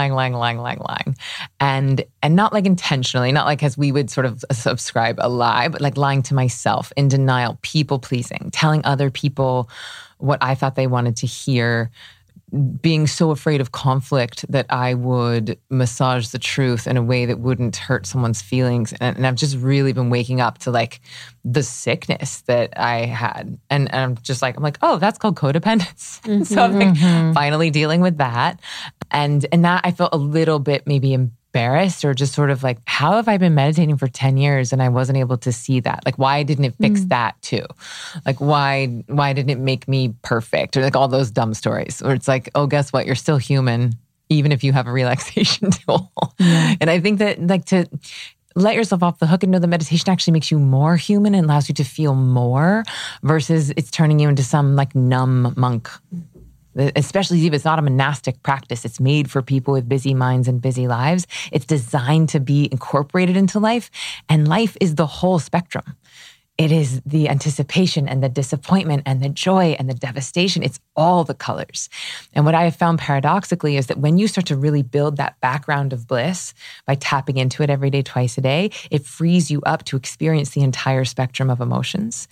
And not like intentionally, not like as we would sort of subscribe a lie, but like lying to myself, in denial, people pleasing, telling other people what I thought they wanted to hear, being so afraid of conflict that I would massage the truth in a way that wouldn't hurt someone's feelings. And I've just really been waking up to like the sickness that I had. And I'm like, oh, that's called codependence. So I'm like finally dealing with that. And that I felt a little bit maybe embarrassed, or just sort of like, how have I been meditating for 10 years and I wasn't able to see that? Like, why didn't it fix that too? Like, why didn't it make me perfect? Or like all those dumb stories where it's like, oh, guess what? You're still human, even if you have a relaxation tool. And I think that like to let yourself off the hook and know that meditation actually makes you more human and allows you to feel more, versus it's turning you into some like numb monk. Especially if it's not a monastic practice. It's made for people with busy minds and busy lives. It's designed to be incorporated into life. And life is the whole spectrum. It is the anticipation and the disappointment and the joy and the devastation. It's all the colors. And what I have found paradoxically is that when you start to really build that background of bliss by tapping into it every day, twice a day, it frees you up to experience the entire spectrum of emotions.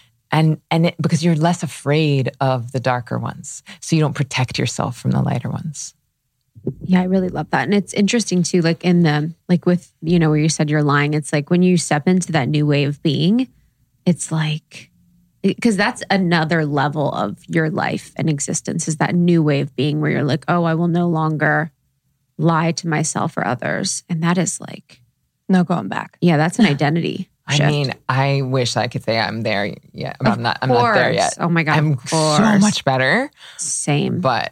Because you're less afraid of the darker ones. So you don't protect yourself from the lighter ones. Yeah, I really love that. And it's interesting too, like with, you know, where you said you're lying, it's like when you step into that new way of being, it's like, because that's another level of your life and existence, is that new way of being where you're like, oh, I will no longer lie to myself or others. And that is like, no going back. Yeah, that's an identity. I mean, I wish I could say I'm there yet. I'm not there yet. Oh my God. I'm so much better. Same. But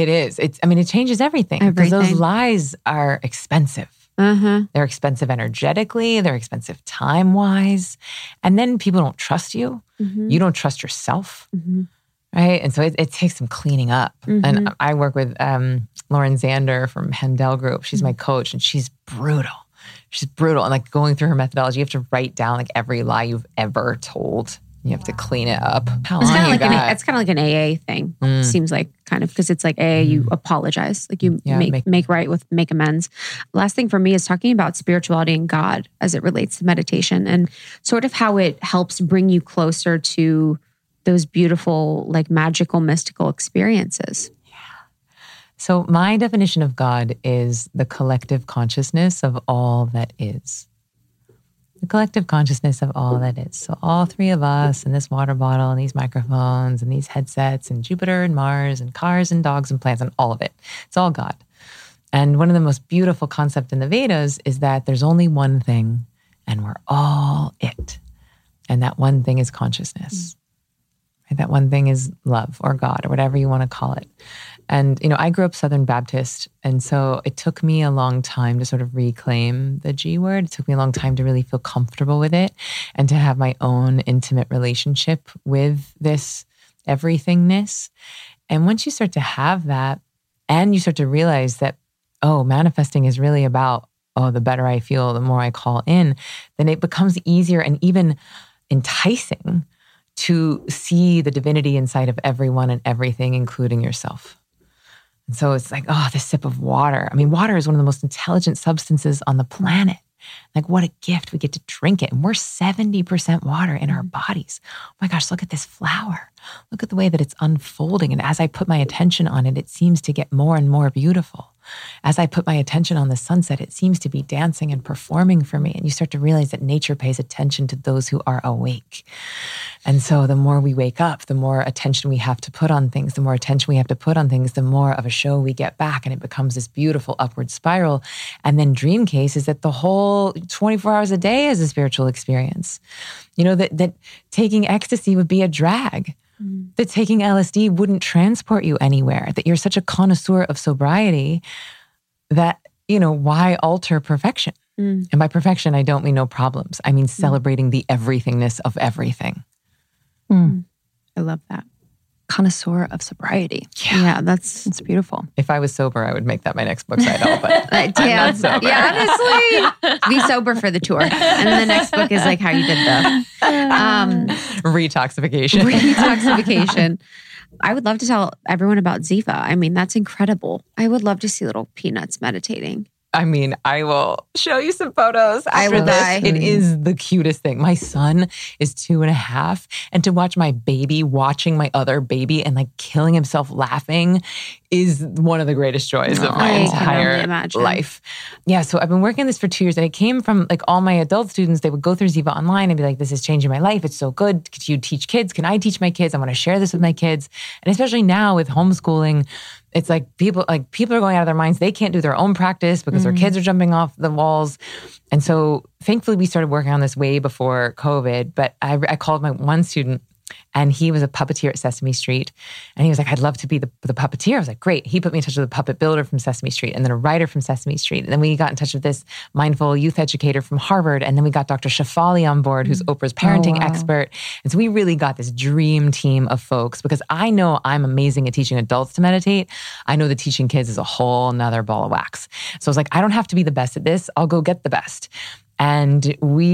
it changes everything. Because those lies are expensive. They're expensive energetically. They're expensive time-wise. And then people don't trust you. You don't trust yourself. right? And so it takes some cleaning up. And I work with Lauren Zander from Handel Group. She's my coach, and she's brutal. She's brutal. And like going through her methodology, you have to write down like every lie you've ever told. You have to clean it up. How long you got? It's kind of like an AA thing. Seems like kind of, because it's like AA, you apologize, like you make amends. Last thing for me is talking about spirituality and God as it relates to meditation, and sort of how it helps bring you closer to those beautiful, like magical, mystical experiences. So my definition of God is the collective consciousness of all that is. The collective consciousness of all that is. So all three of us and this water bottle and these microphones and these headsets and Jupiter and Mars and cars and dogs and plants and all of it. It's all God. And one of the most beautiful concepts in the Vedas is that there's only one thing and we're all it. And that one thing is consciousness. Right? That one thing is love or God or whatever you want to call it. And, I grew up Southern Baptist. And so it took me a long time to sort of reclaim the G word. It took me a long time to really feel comfortable with it and to have my own intimate relationship with this everythingness. And once you start to have that and you start to realize that, manifesting is really about, the better I feel, the more I call in, then it becomes easier and even enticing to see the divinity inside of everyone and everything, including yourself. And so it's like, this sip of water. I mean, water is one of the most intelligent substances on the planet. Like, what a gift. We get to drink it. And we're 70% water in our bodies. Oh my gosh, look at this flower. Look at the way that it's unfolding. And as I put my attention on it, it seems to get more and more beautiful. As I put my attention on the sunset, it seems to be dancing and performing for me. And you start to realize that nature pays attention to those who are awake. And so the more we wake up, the more attention we have to put on things, the more attention we have to put on things, the more of a show we get back. And it becomes this beautiful upward spiral. And then dream case is that the whole 24 hours a day is a spiritual experience. That taking ecstasy would be a drag. That taking LSD wouldn't transport you anywhere, that you're such a connoisseur of sobriety that, why alter perfection? And by perfection, I don't mean no problems. I mean celebrating the everythingness of everything. I love that. Connoisseur of sobriety. Yeah, it's beautiful. If I was sober, I would make that my next book title, but I'm not sober. Yeah, honestly, be sober for the tour. And then the next book is like how you did the retoxification. Retoxification. I would love to tell everyone about Ziva. I mean, that's incredible. I would love to see little peanuts meditating. I mean, I will show you some photos after this. It is the cutest thing. My son is 2.5, and to watch my baby watching my other baby and like killing himself laughing is one of the greatest joys of my entire life. Yeah, so I've been working on this for 2 years, and it came from like all my adult students. They would go through Ziva online and be like, this is changing my life. It's so good. Could you teach kids? Can I teach my kids? I want to share this with my kids. And especially now with homeschooling, it's like people are going out of their minds. They can't do their own practice because their kids are jumping off the walls. And so thankfully we started working on this way before COVID, but I called my one student, and he was a puppeteer at Sesame Street. And he was like, I'd love to be the puppeteer. I was like, great. He put me in touch with a puppet builder from Sesame Street, and then a writer from Sesame Street. And then we got in touch with this mindful youth educator from Harvard. And then we got Dr. Shefali on board, who's Oprah's parenting expert. And so we really got this dream team of folks, because I know I'm amazing at teaching adults to meditate. I know that teaching kids is a whole nother ball of wax. So I was like, I don't have to be the best at this. I'll go get the best. And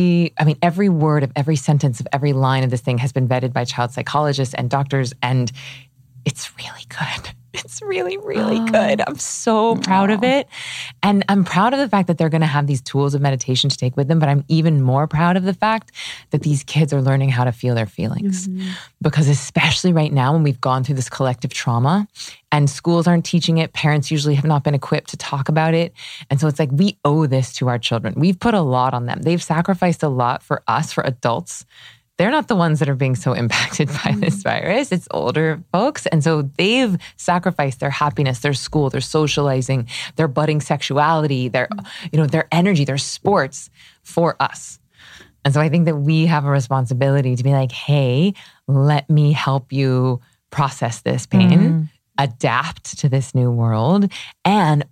every word of every sentence of every line of this thing has been vetted by child psychologists and doctors. And it's really good. It's really, really good. I'm so proud of it. And I'm proud of the fact that they're going to have these tools of meditation to take with them. But I'm even more proud of the fact that these kids are learning how to feel their feelings. Because especially right now, when we've gone through this collective trauma and schools aren't teaching it, parents usually have not been equipped to talk about it. And so it's like, we owe this to our children. We've put a lot on them. They've sacrificed a lot for us, for adults. They're not the ones that are being so impacted by this virus. It's older folks. And so they've sacrificed their happiness, their school, their socializing, their budding sexuality, their energy, their sports for us. And so I think that we have a responsibility to be like, hey, let me help you process this pain, adapt to this new world, and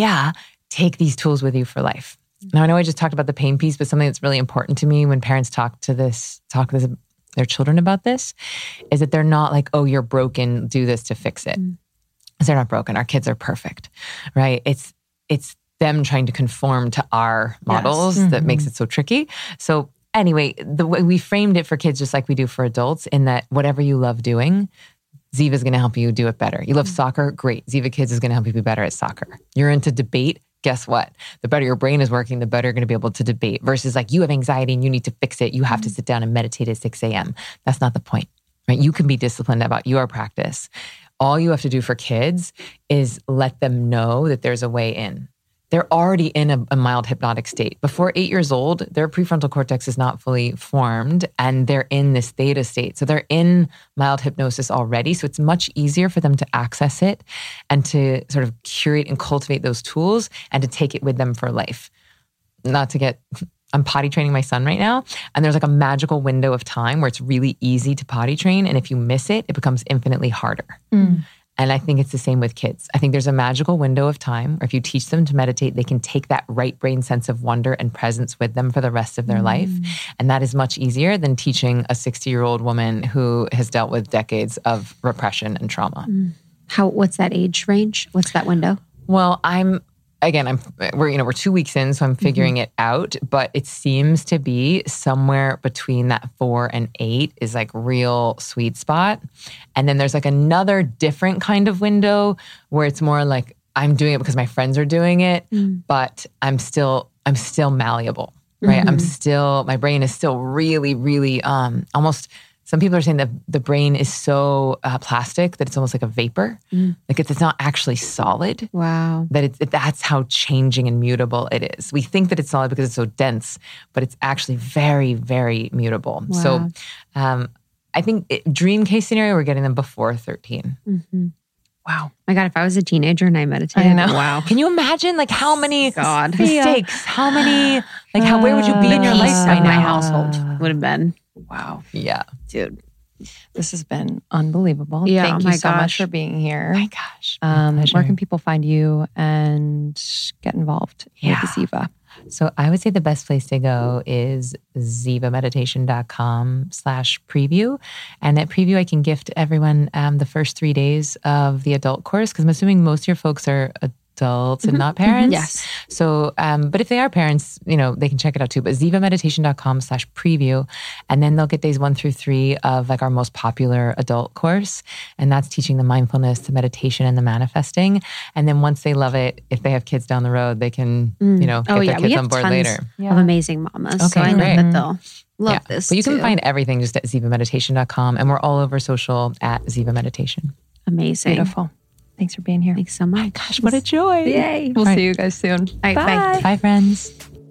take these tools with you for life. Now, I know I just talked about the pain piece, but something that's really important to me when parents talk their children about this is that they're not like, oh, you're broken, do this to fix it. They're not broken. Our kids are perfect, right? It's them trying to conform to our models that makes it so tricky. So anyway, the way we framed it for kids, just like we do for adults, in that whatever you love doing, Ziva is going to help you do it better. You love soccer? Great. Ziva Kids is going to help you be better at soccer. You're into debate? Guess what? The better your brain is working, the better you're going to be able to debate versus like you have anxiety and you need to fix it. You have to sit down and meditate at 6 a.m. That's not the point, right? You can be disciplined about your practice. All you have to do for kids is let them know that there's a way in. They're already in a mild hypnotic state. Before 8 years old, their prefrontal cortex is not fully formed and they're in this theta state. So they're in mild hypnosis already. So it's much easier for them to access it and to sort of curate and cultivate those tools and to take it with them for life. I'm potty training my son right now. And there's like a magical window of time where it's really easy to potty train. And if you miss it, it becomes infinitely harder. And I think it's the same with kids. I think there's a magical window of time where if you teach them to meditate, they can take that right brain sense of wonder and presence with them for the rest of their life. And that is much easier than teaching a 60-year-old woman who has dealt with decades of repression and trauma. What's that age range? What's that window? Well, we're 2 weeks in, so I'm figuring it out, but it seems to be somewhere between that 4 and 8 is like real sweet spot. And then there's like another different kind of window where it's more like I'm doing it because my friends are doing it, but I'm still malleable, right? My brain is still really, really, almost. Some people are saying that the brain is so plastic that it's almost like a vapor. Like it's not actually solid. Wow. That's how changing and mutable it is. We think that it's solid because it's so dense, but it's actually very, very mutable. Wow. So I think dream case scenario, we're getting them before 13. Wow. My God, if I was a teenager and I meditated, I know. wow. Can you imagine like how many God. mistakes, how many, like where would you be in your peace life right of my now? household would have been. Wow. Yeah. Dude. This has been unbelievable. Yeah, Thank oh you my so much gosh. for being here. My gosh. Where can people find you and get involved with Ziva? So I would say the best place to go is zivameditation.com/preview. And at preview, I can gift everyone the first 3 days of the adult course, because I'm assuming most of your folks are adults and not parents. Yes. So, but if they are parents, they can check it out too. But zivameditation.com/preview. And then they'll get days 1 through 3 of like our most popular adult course. And that's teaching the mindfulness, the meditation, and the manifesting. And then once they love it, if they have kids down the road, they can, get their kids on board later. Of amazing mamas. Okay, So I know great. that they'll love this. But you can too. find everything just at zivameditation.com. And we're all over social at Ziva Meditation. Amazing. Beautiful. Thanks for being here. Thanks so much. Gosh, what a joy. Yay. We'll see you guys soon. All right, bye. Bye, friends.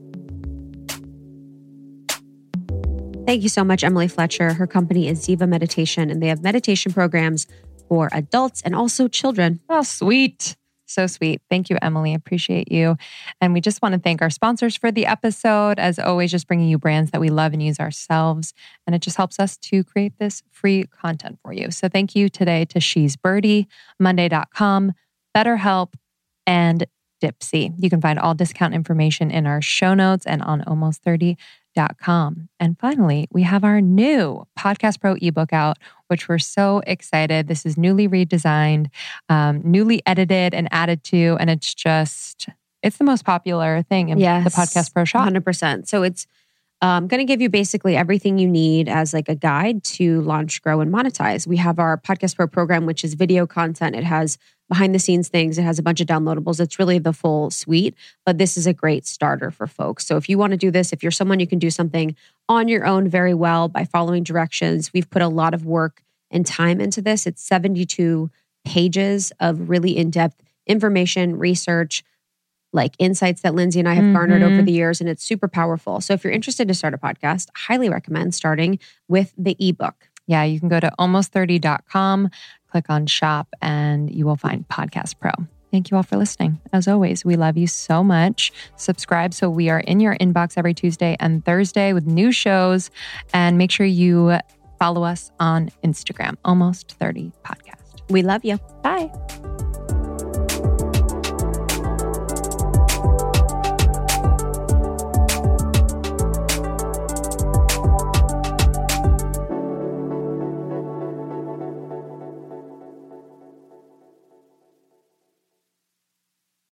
Thank you so much, Emily Fletcher. Her company is Ziva Meditation, and they have meditation programs for adults and also children. Oh, sweet. So sweet. Thank you, Emily. Appreciate you. And we just want to thank our sponsors for the episode. As always, just bringing you brands that we love and use ourselves. And it just helps us to create this free content for you. So thank you today to She's Birdie, Monday.com, BetterHelp, and Dipsy. You can find all discount information in our show notes and on almost30.com. And finally, we have our new Podcast Pro ebook out, which we're so excited. This is newly redesigned, newly edited and added to, and it's the most popular thing in the Podcast Pro shop. 100%. So it's going to give you basically everything you need as like a guide to launch, grow, and monetize. We have our Podcast Pro program, which is video content. It has behind the scenes things. It has a bunch of downloadables. It's really the full suite, but this is a great starter for folks. So if you want to do this, if you're someone who can do something on your own very well by following directions, we've put a lot of work and time into this. It's 72 pages of really in-depth information, research, like insights that Lindsay and I have garnered over the years, and it's super powerful. So if you're interested to start a podcast, I highly recommend starting with the ebook. Yeah, you can go to almost30.com, click on shop, and you will find Podcast Pro. Thank you all for listening. As always, we love you so much. Subscribe so we are in your inbox every Tuesday and Thursday with new shows. And make sure you follow us on Instagram, Almost 30 Podcast. We love you. Bye.